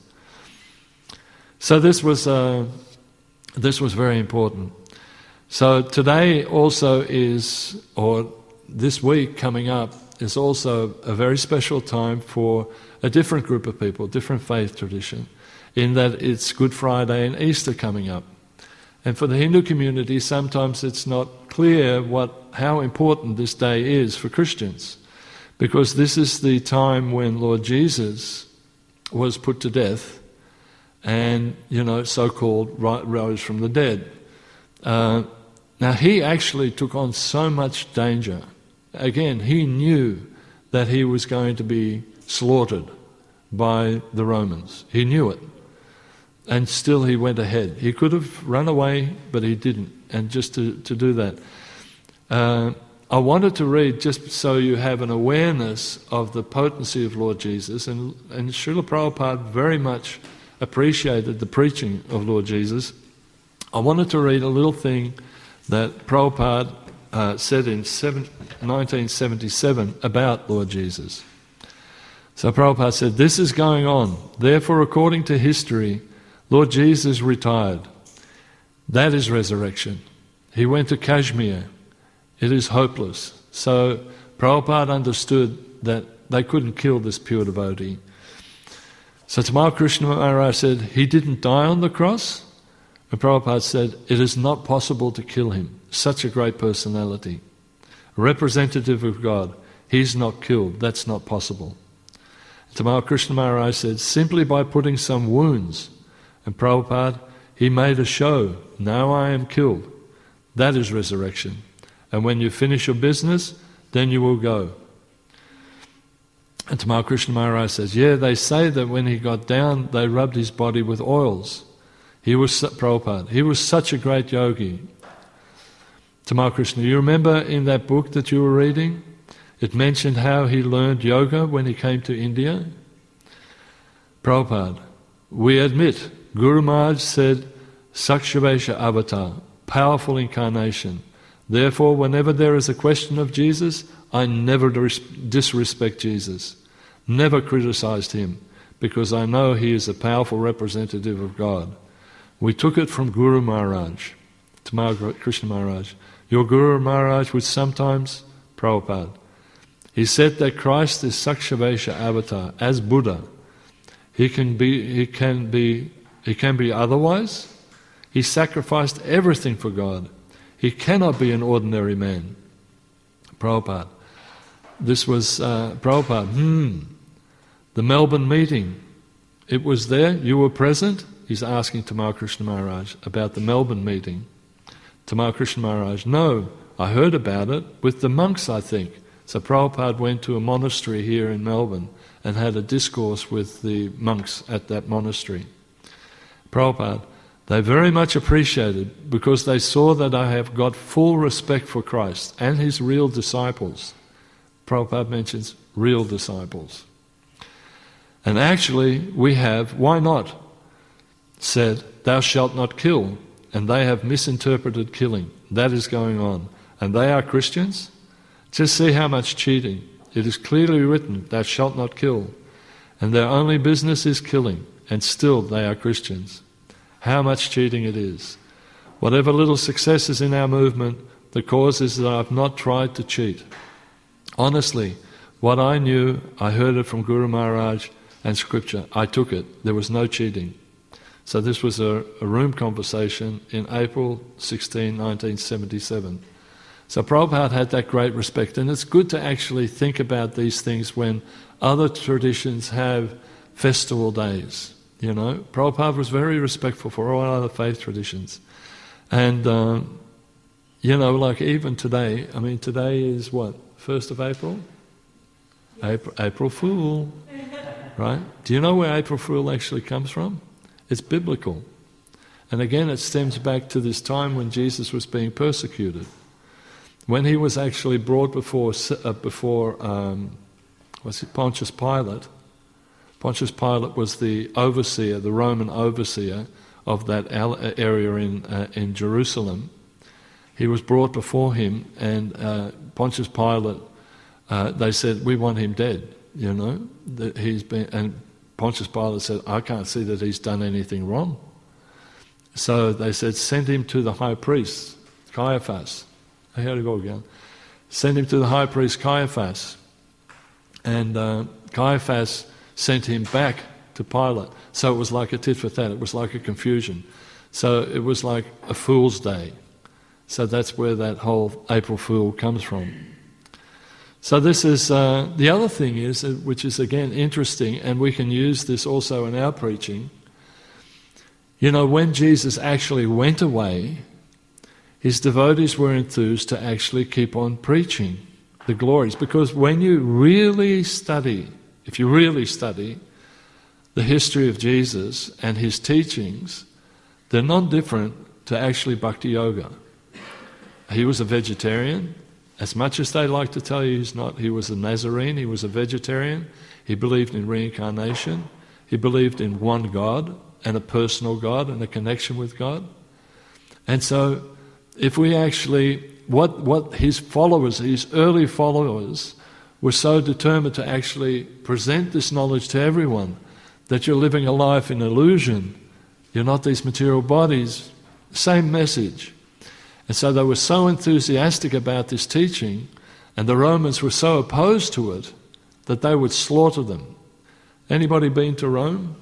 So this was uh, this was very important. So today also is, or this week coming up, is also a very special time for a different group of people, different faith tradition, in that it's Good Friday and Easter coming up. And for the Hindu community, sometimes it's not clear what how important this day is for Christians, because this is the time when Lord Jesus was put to death and, you know, so-called rose from the dead. Uh, now, he actually took on so much danger. Again, he knew that he was going to be slaughtered by the Romans. He knew it. And still he went ahead. He could have run away, but he didn't. And just to, to do that. Uh, I wanted to read, just so you have an awareness of the potency of Lord Jesus, and, and Srila Prabhupada very much appreciated the preaching of Lord Jesus. I wanted to read a little thing that Prabhupada uh, said in nineteen seventy-seven about Lord Jesus. So Prabhupada said, "This is going on. Therefore, according to history, Lord Jesus retired. That is resurrection. He went to Kashmir. It is hopeless." So Prabhupada understood that they couldn't kill this pure devotee. So Tamal Krishna Maharaj said, he didn't die on the cross. And Prabhupada said, it is not possible to kill him. Such a great personality. A representative of God. He's not killed. That's not possible. Tamal Krishna Maharaj said, simply by putting some wounds. And Prabhupada, he made a show. Now I am killed. That is resurrection. And when you finish your business, then you will go. And Tamal Krishna Maharaj says, yeah, they say that when he got down, they rubbed his body with oils. He was, Prabhupada, he was such a great yogi. Tamal Krishna, you remember in that book that you were reading, it mentioned how he learned yoga when he came to India? Prabhupada, we admit, Guru Maharaj said, Sakshivesha avatar, powerful incarnation. Therefore, whenever there is a question of Jesus, I never disrespect Jesus, never criticized him, because I know he is a powerful representative of God. We took it from Guru Maharaj, Tamal Krishna Maharaj. Your Guru Maharaj would sometimes, Prabhupada, he said that Christ is Sakshivesha avatar, as Buddha. He can be, he can be, he can be otherwise. He sacrificed everything for God. He cannot be an ordinary man. Prabhupada. This was uh, Prabhupada. Hmm. The Melbourne meeting. It was there. You were present. He's asking Tamal Krishna Maharaj about the Melbourne meeting. Tamal Krishna Maharaj, no, I heard about it with the monks, I think. So Prabhupada went to a monastery here in Melbourne and had a discourse with the monks at that monastery. Prabhupada, they very much appreciated because they saw that I have got full respect for Christ and his real disciples. Prabhupada mentions real disciples. And actually we have, why not, said, thou shalt not kill, and they have misinterpreted killing. That is going on. And they are Christians? Just see how much cheating. It is clearly written, thou shalt not kill. And their only business is killing, and still they are Christians. How much cheating it is. Whatever little success is in our movement, the cause is that I've not tried to cheat. Honestly, what I knew, I heard it from Guru Maharaj and Scripture. I took it. There was no cheating. So this was a, a room conversation in April sixteenth, nineteen seventy-seven. So Prabhupada had that great respect, and it's good to actually think about these things when other traditions have festival days. You know, Prabhupada was very respectful for all other faith traditions. And, um, you know, like even today, I mean, today is what, first of April? April, April Fool, right? Do you know where April Fool actually comes from? It's biblical. And again, it stems back to this time when Jesus was being persecuted. When he was actually brought before uh, before um, what's it, Pontius Pilate. Pontius Pilate was the overseer, the Roman overseer of that area in uh, in Jerusalem. He was brought before him, and uh, Pontius Pilate, uh, they said, "We want him dead." You know, that he's been, and Pontius Pilate said, "I can't see that he's done anything wrong." So they said, "Send him to the high priest, Caiaphas." How to go again? Send him to the high priest Caiaphas. And uh, Caiaphas sent him back to Pilate. So it was like a tit for tat. It was like a confusion. So it was like a fool's day. So that's where that whole April Fool comes from. So this is, uh, the other thing is, which is again interesting, and we can use this also in our preaching. You know, when Jesus actually went away, his devotees were enthused to actually keep on preaching the glories. Because when you really study, if you really study the history of Jesus and his teachings, they're not different to actually Bhakti Yoga. He was a vegetarian. As much as they like to tell you he's not, he was a Nazarene, he was a vegetarian. He believed in reincarnation. He believed in one God and a personal God and a connection with God. And so if we actually, what, what his followers, his early followers, were so determined to actually present this knowledge to everyone, that you're living a life in illusion, you're not these material bodies, same message. And so they were so enthusiastic about this teaching, and the Romans were so opposed to it, that they would slaughter them. Anybody been to Rome?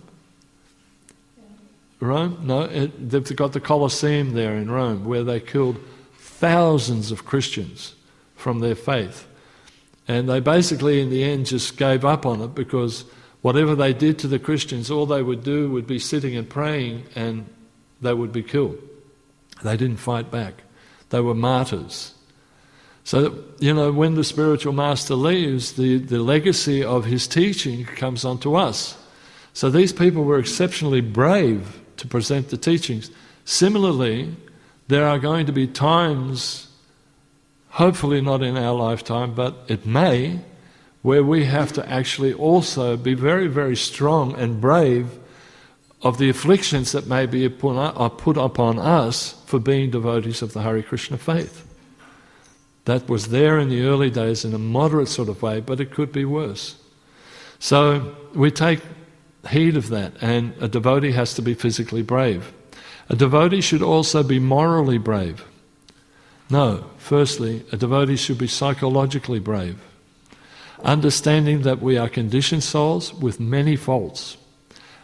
Rome? No, it, they've got the Colosseum there in Rome, where they killed thousands of Christians from their faith. And they basically, in the end, just gave up on it, because whatever they did to the Christians, all they would do would be sitting and praying, and they would be killed. They didn't fight back. They were martyrs. So, you know, when the spiritual master leaves, the, the legacy of his teaching comes onto us. So these people were exceptionally brave to present the teachings. Similarly, there are going to be times, hopefully not in our lifetime, but it may, where we have to actually also be very, very strong and brave of the afflictions that may be put upon us for being devotees of the Hare Krishna faith. That was there in the early days in a moderate sort of way, but it could be worse. So we take heed of that, and a devotee has to be physically brave. A devotee should also be morally brave. No, firstly, a devotee should be psychologically brave, understanding that we are conditioned souls with many faults.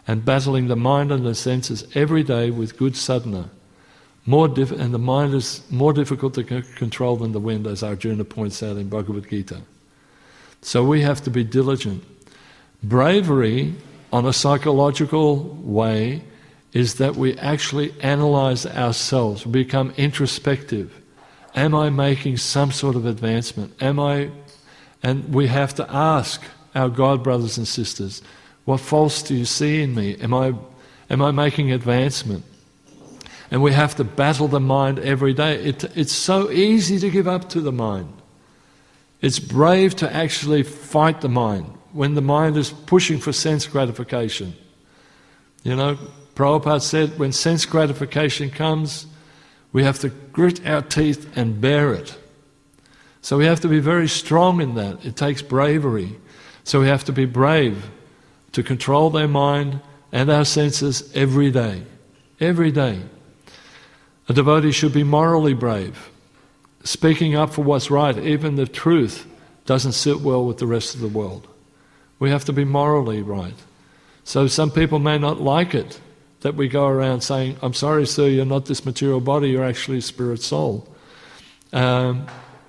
and battling the mind and the senses every day with good sadhana. More diff- and the mind is more difficult to c- control than the wind, as Arjuna points out in Bhagavad Gita. So we have to be diligent. Bravery, on a psychological way, is that we actually analyze ourselves, we become introspective. Am I making some sort of advancement? Am I... And we have to ask our God brothers and sisters, what faults do you see in me? Am I, am I making advancement? And we have to battle the mind every day. It, it's so easy to give up to the mind. It's brave to actually fight the mind when the mind is pushing for sense gratification. You know, Prabhupada said, when sense gratification comes, we have to grit our teeth and bear it. So we have to be very strong in that. It takes bravery. So we have to be brave to control their mind and our senses every day. Every day. A devotee should be morally brave, speaking up for what's right, even the truth doesn't sit well with the rest of the world. We have to be morally right. So some people may not like it that we go around saying, I'm sorry, sir, you're not this material body, you're actually a spirit soul. Um,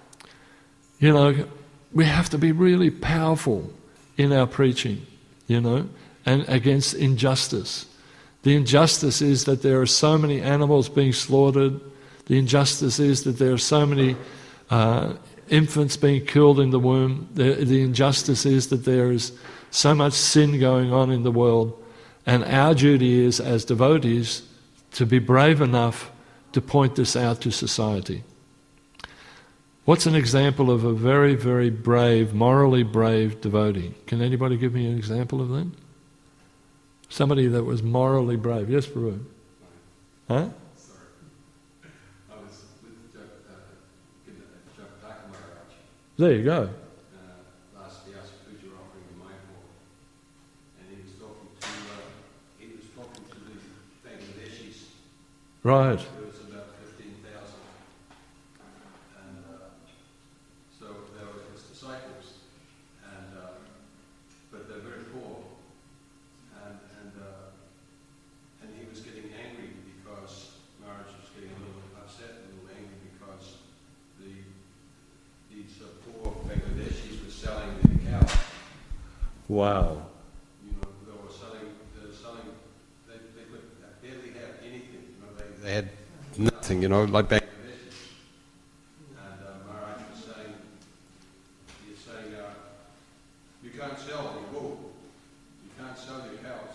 you know, we have to be really powerful in our preaching, you know, and against injustice. The injustice is that there are so many animals being slaughtered. The injustice is that there are so many uh, infants being killed in the womb. The, the injustice is that there is so much sin going on in the world. And our duty is, as devotees, to be brave enough to point this out to society. What's an example of a very, very brave, morally brave devotee? Can anybody give me an example of that? Somebody that was morally brave. Yes, Prabhu? Huh? Sorry. I was with Jagtaka Maharaj. There you go. Uh, last Vyasa Puja offering in Mayapur. And he was talking to, uh, he was talking to the Bangladeshis. Right. There was about fifteen thousand. And uh, so they were his disciples. And, uh, but they're very poor. And, and, uh, and he was getting angry because Maharaj was getting a little upset, a little angry because the these uh, poor Bangladeshis were selling their cows. Wow. You know, they were selling, they were selling, they, they could barely have anything. You know, they, they had nothing, you know, like Bangladeshis. And uh, Maharaj was saying, he was saying, uh, you can't sell your wool. You can't sell your cows.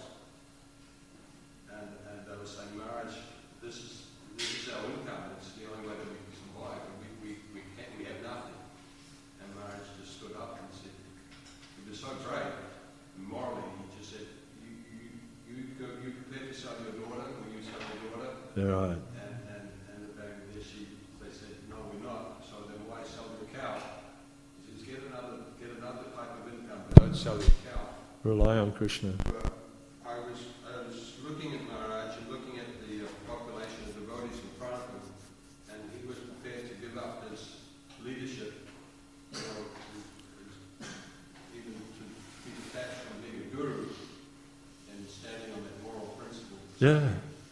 And and they were saying, Maharaj, this is this is our income. It's the only way that we can survive. And we we we, can't, we have nothing. And Maharaj just stood up and said, he was so brave. Morally, he just said, you you you go, you prepared to sell your daughter? Will you sell your daughter? Yeah, right. And and and the Bangladeshi, they said, no, we're not. So then why sell your cow? He says, get another get another type of income. Don't sell your cow. Rely on Krishna. But I was I was looking at Maharaj and looking at the uh, population of devotees in front of him, and he was prepared to give up his leadership, you know, his, his, even to be detached from being a guru and standing on that moral principle. Yeah.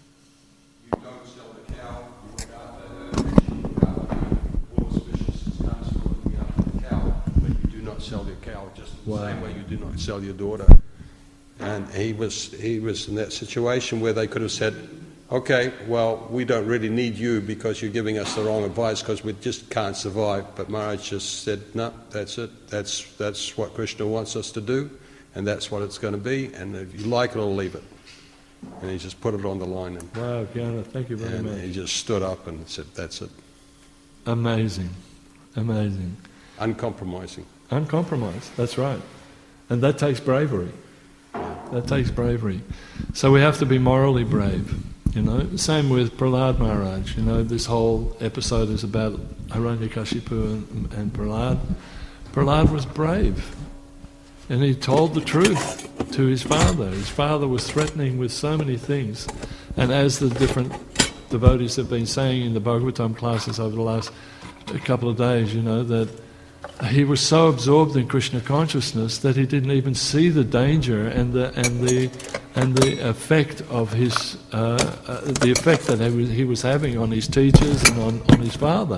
You don't sell the cow, you look after her, you look after her. All auspiciousness comes from looking after the cow, but you do not sell your cow just the Wow. same way you do not sell your daughter. And he was he was in that situation where they could have said, okay, well, we don't really need you because you're giving us the wrong advice because we just can't survive. But Maharaj just said, no, that's it. That's that's what Krishna wants us to do, and that's what it's going to be. And if you like it or leave it. And he just put it on the line. And, Wow, Gyana, thank you very and much. he just stood up and said, that's it. Amazing. Amazing. Uncompromising. Uncompromised, that's right. And that takes bravery. That takes bravery. So we have to be morally brave, you know. Same with Prahlad Maharaj, you know, this whole episode is about Hiranyakashipu and, and Prahlad. Prahlad was brave. And he told the truth to his father. His father was threatening with so many things. And as the different devotees have been saying in the Bhagavatam classes over the last couple of days, you know, that he was so absorbed in Krishna consciousness that he didn't even see the danger and the and the and the effect of his, uh, uh, the effect that he was, he was having on his teachers and on, on his father.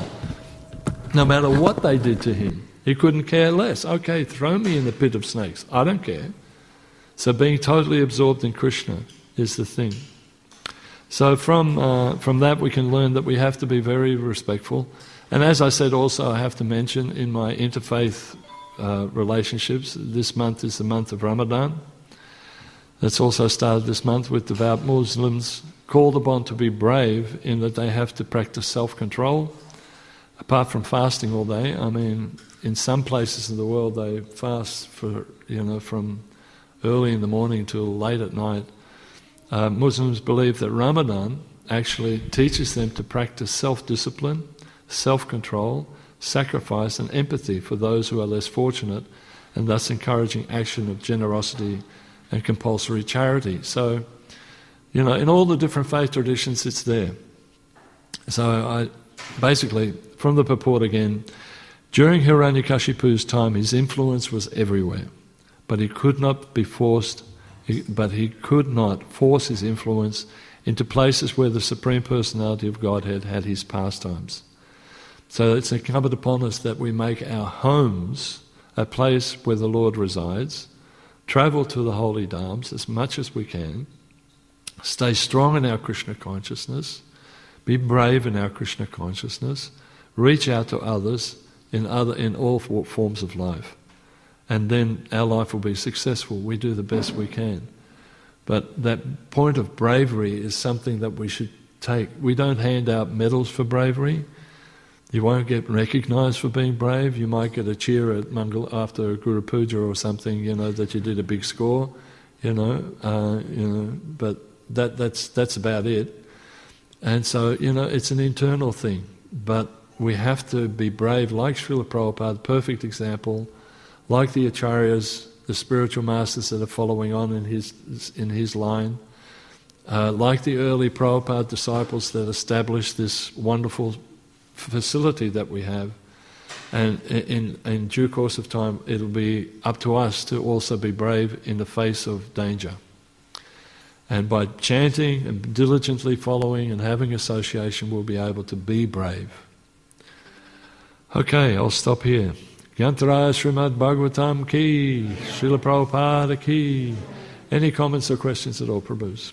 No matter what they did to him, he couldn't care less. Okay, throw me in the pit of snakes. I don't care. So being totally absorbed in Krishna is the thing. So from uh, from that we can learn that we have to be very respectful. And as I said also, I have to mention in my interfaith uh, relationships, this month is the month of Ramadan. That's also started this month with devout Muslims called upon to be brave in that they have to practice self-control. Apart from fasting all day, I mean, in some places in the world they fast for, you know, from early in the morning till late at night. Uh, Muslims believe that Ramadan actually teaches them to practice self-discipline, self-control, sacrifice and empathy for those who are less fortunate, and thus encouraging action of generosity and compulsory charity. So, you know, in all the different faith traditions it's there. So I basically, from the purport again, during Hiranyakashipu's time his influence was everywhere, but he could not be forced He, but he could not force his influence into places where the Supreme Personality of Godhead had his pastimes. So it's incumbent upon us that we make our homes a place where the Lord resides, travel to the holy dhams as much as we can, stay strong in our Krishna consciousness, be brave in our Krishna consciousness, reach out to others in other in all forms of life. And then our life will be successful. We do the best we can. But that point of bravery is something that we should take. We don't hand out medals for bravery. You won't get recognised for being brave. You might get a cheer at Mangal after a Guru Puja or something, you know, that you did a big score, you know, uh, you know. But that that's that's about it. And so, you know, it's an internal thing. But we have to be brave, like Srila Prabhupada, perfect example. Like the Acharyas, the spiritual masters that are following on in his in his line, uh, like the early Prabhupada disciples that established this wonderful facility that we have, and in, in due course of time it'll be up to us to also be brave in the face of danger. And by chanting and diligently following and having association, we'll be able to be brave. Okay, I'll stop here. Yantaraya Srimad Bhagavatam ki, Srila Prabhupada ki. Any comments or questions at all, Prabhus?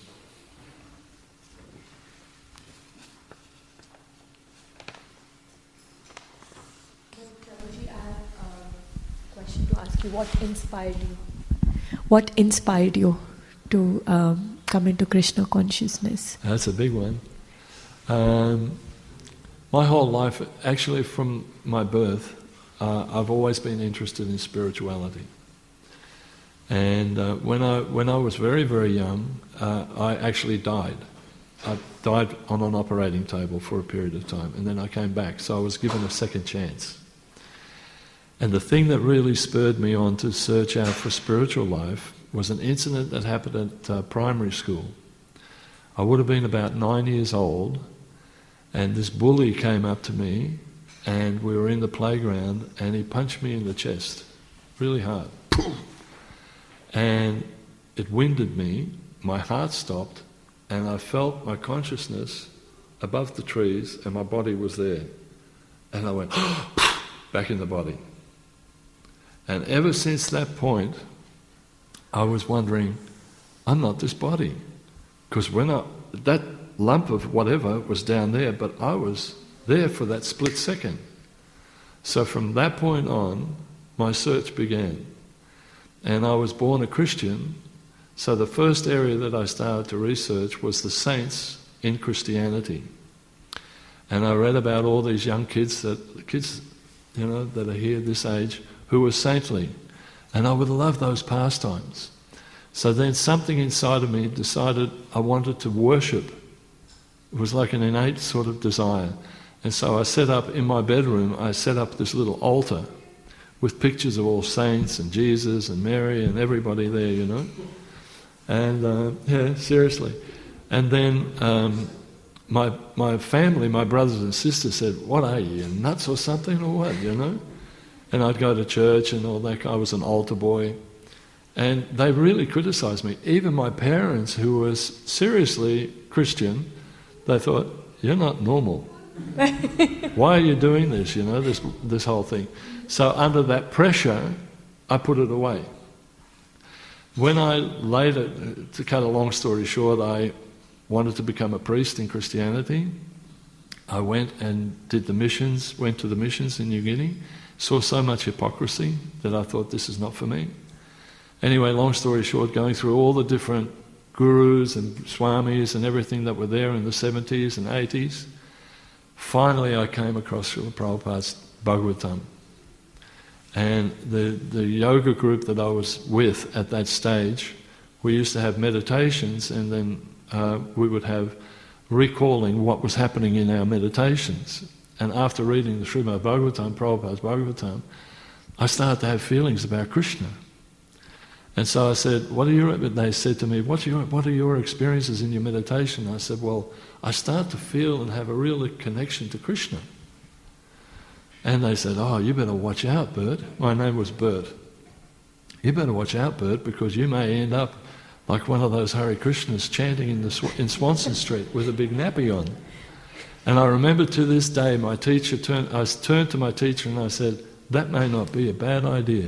Prabhuji, I have a question to ask you. What inspired you? What inspired you to um, come into Krishna consciousness? That's a big one. Um, my whole life, actually from my birth, Uh, I've always been interested in spirituality. And uh, when I when I was very, very young, uh, I actually died. I died on an operating table for a period of time, and then I came back, so I was given a second chance. And the thing that really spurred me on to search out for spiritual life was an incident that happened at uh, primary school. I would have been about nine years old, and this bully came up to me, and we were in the playground, and he punched me in the chest, really hard. And it winded me, my heart stopped, and I felt my consciousness above the trees, and my body was there. And I went back in the body. And ever since that point, I was wondering, I'm not this body. Because when I, that lump of whatever was down there, but I was there for that split second. So from that point on, my search began. And I was born a Christian, so the first area that I started to research was the saints in Christianity. And I read about all these young kids, that kids, you know, that are here this age, who were saintly. And I would love those pastimes. So then something inside of me decided I wanted to worship. It was like an innate sort of desire. And so I set up, in my bedroom, I set up this little altar with pictures of all saints and Jesus and Mary and everybody there, you know. And, uh, yeah, seriously. And then um, my my family, my brothers and sisters said, what are you, nuts or something or what, you know? And I'd go to church and all that. I was an altar boy. And they really criticised me. Even my parents, who was seriously Christian, they thought, you're not normal. Why are you doing this, you know, this this whole thing? So under that pressure, I put it away. When I later, to cut a long story short, I wanted to become a priest in Christianity. I went and did the missions, went to the missions in New Guinea, saw so much hypocrisy that I thought, this is not for me. Anyway, long story short, going through all the different gurus and swamis and everything that were there in the seventies and eighties, finally I came across Srila Prabhupada's Bhagavatam. And the, the yoga group that I was with at that stage, we used to have meditations, and then uh, we would have recalling what was happening in our meditations. And after reading the Srimad Bhagavatam, Prabhupada's Bhagavatam, I started to have feelings about Krishna. And so I said, what are your, they said to me, what are, your, what are your experiences in your meditation? I said, well, I start to feel and have a real connection to Krishna. And they said, oh, you better watch out, Bert. My name was Bert. You better watch out, Bert, because you may end up like one of those Hare Krishnas chanting in, the, in Swanson Street with a big nappy on. And I remember to this day, my teacher turned, I turned to my teacher and I said, that may not be a bad idea.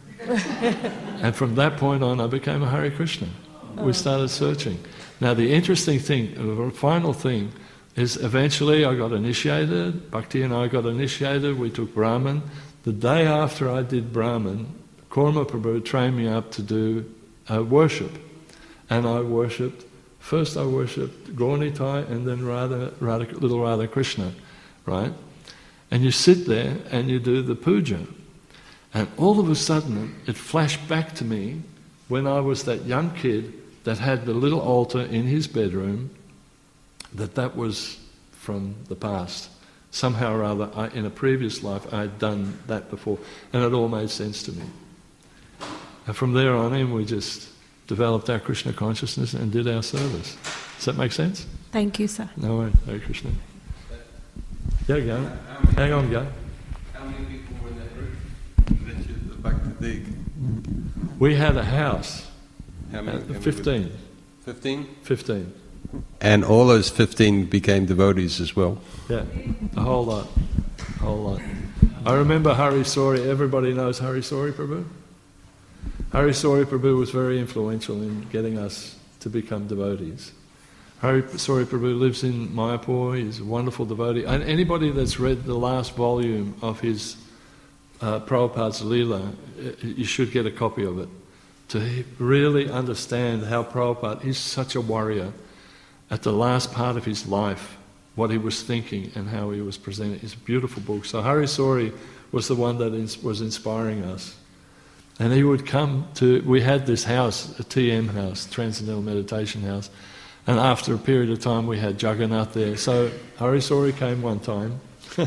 And from that point on, I became a Hare Krishna. We started searching. Now the interesting thing, the final thing, is eventually I got initiated, Bhakti and I got initiated, we took Brahman. The day after I did Brahman, Korma Prabhu trained me up to do uh, worship. And I worshipped, first I worshipped Gaurnitai and then Radha, Radha, little Radha Krishna, right? And you sit there and you do the puja. And all of a sudden it flashed back to me when I was that young kid that had the little altar in his bedroom, that that was from the past. Somehow or other, I, in a previous life, I had done that before, and it all made sense to me. And from there on in, we just developed our Krishna consciousness and did our service. Does that make sense? Thank you, sir. No way, Hare Krishna. Yeah, go. Hang on, go. How many people were in that group that you back to dig? We had a house. How many? Uh, how many Fifteen. Fifteen? Fifteen. And all those fifteen became devotees as well. Yeah, a whole lot. A whole lot. I remember Hari Sori. Everybody knows Hari Sori Prabhu? Hari Sori Prabhu was very influential in getting us to become devotees. Hari Sori Prabhu lives in Mayapur. He's a wonderful devotee. And anybody that's read the last volume of his uh, Prabhupada's Leela, you should get a copy of it, to really understand how Prabhupada is such a warrior. At the last part of his life, what he was thinking and how he was presenting. It's a beautiful book. So Hari Sori was the one that ins- was inspiring us. And he would come to, we had this house, a T M house, Transcendental Meditation House, and after a period of time we had Jagannath there. So Hari Sori came one time,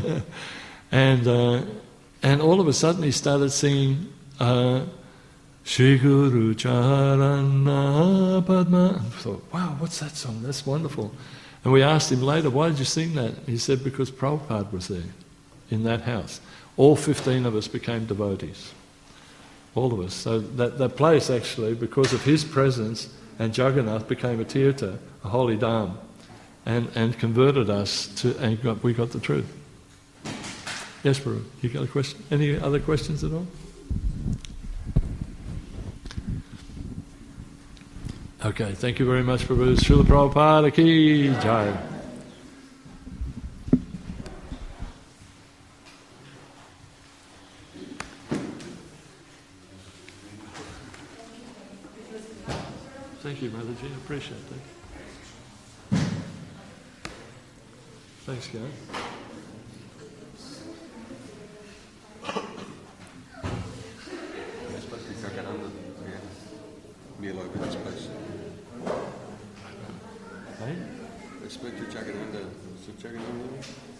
and uh, and all of a sudden he started singing uh, Shri Guru Charana Padma. I thought, wow, what's that song? That's wonderful. And we asked him later, why did you sing that? He said, because Prabhupada was there, in that house. All fifteen of us became devotees. All of us. So that, that place actually, because of his presence, and Jagannath became a tirtha, a holy dham, and, and converted us to, and got, we got the truth. Yes, Prabhu, you got a question? Any other questions at all? Okay, thank you very much, Prabhu. Srila Prabhupada ki jai. Thank you, Motherji. I appreciate that. Thanks, guys. Hey? Respect to Jagananda. So Jagananda,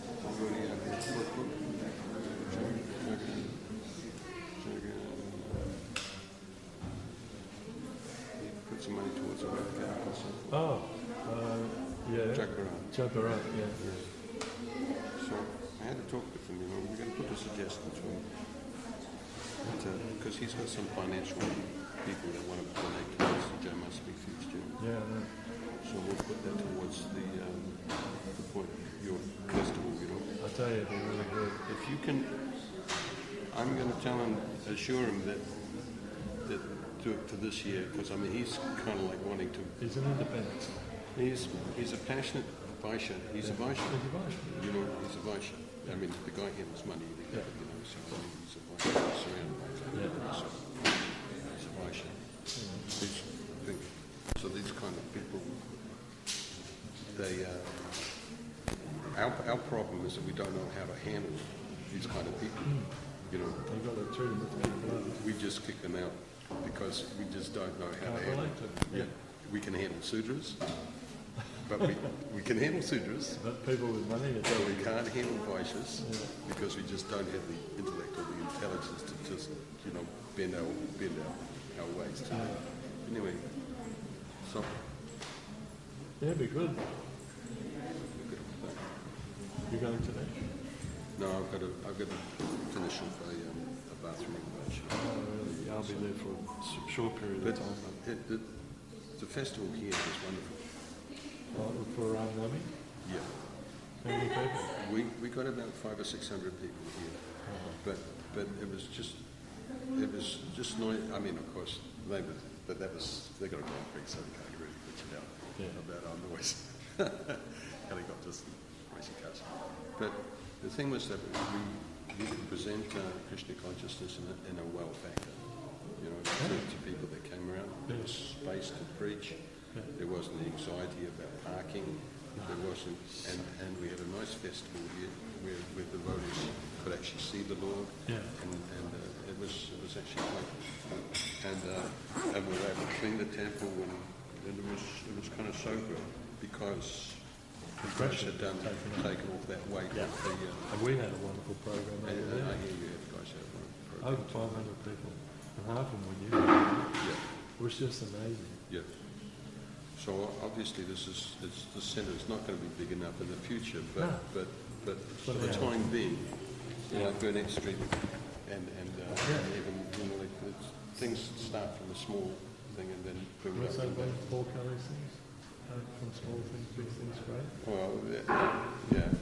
put some money towards a red cap or something. Oh, uh, yeah. Jagbarat. Jagbarat, yeah. So I had to talk with him, you know, we're going to put a suggestion to him. Because uh, he's got some financial people that want to donate towards the Joe Musby Fixture. Yeah, I know. So we'll put that towards the, um, the point of your festival, you know. I tell you, it'd be really good. If you can, I'm going to tell him, assure him that that do it for this year, because I mean he's kind of like wanting to. He's an independent. He's he's a passionate Vaishya. He's a Vaishya. He's a Vaishya. You know, he's a Vaishya. I mean, the guy handles money. Yeah. You know, so I mean, he's a Vaishya. He's surrounded by family. Yeah. So he's a Vaishya. Yeah. These, think, so these kind of people, they. Uh, our our problem is that we don't know how to handle these kind of people. You know, You've got to treat them with people. we just kick them out because we just don't know how Can't to handle relate to them. Yeah, we can handle sutras, but we, we can handle sutras, But people with money, it's but we can't handle Vaishyas because we just don't have the intellect or the intelligence to just, you know, bend our, bend our, our ways to. Anyway, so, yeah, be good. You going today? no, I've got to, I've got to finish off a, um, a bathroom renovation. Oh, really? Yeah, I'll be there for a s- short period But of time. it, the, the festival here is wonderful. Oh, for Ram Nami? Yeah. How many people? We, we got about five or six hundred people here, but but it was just it was just noise. I mean, of course, they were, but that was they got a Grand Prix, so they can't really bitch it out Yeah. about our noise. Helicopters, and racing cars. But the thing was that we we could present uh, Krishna consciousness in a, in a well factor, you know, to, to people that came around. There was space to preach. There wasn't the anxiety about parking. There wasn't, and, and we had a nice festival here where, where the devotees could actually see the Lord. Yeah. And, and uh, it was it was actually quite fun. And uh, and we were able to clean the temple, and, and it was it was kind of so good because the guys had done taken off that weight. Yeah. Of the, uh, And we had a wonderful program and, over and I there. hear you had guys had one program. Over five hundred people. And half of them were new. Yeah. It was just amazing. Yeah. So obviously this is this, the centre is not going to be big enough in the future, but No. but but for For the now. time being, you know, Yeah. Burnett Street and and, uh, Yeah. and even you know like, it's, things start from a small thing and then build What's up. that and about then- Paul Kelly's things? Uh, from small things, big things, great. Well, yeah, yeah,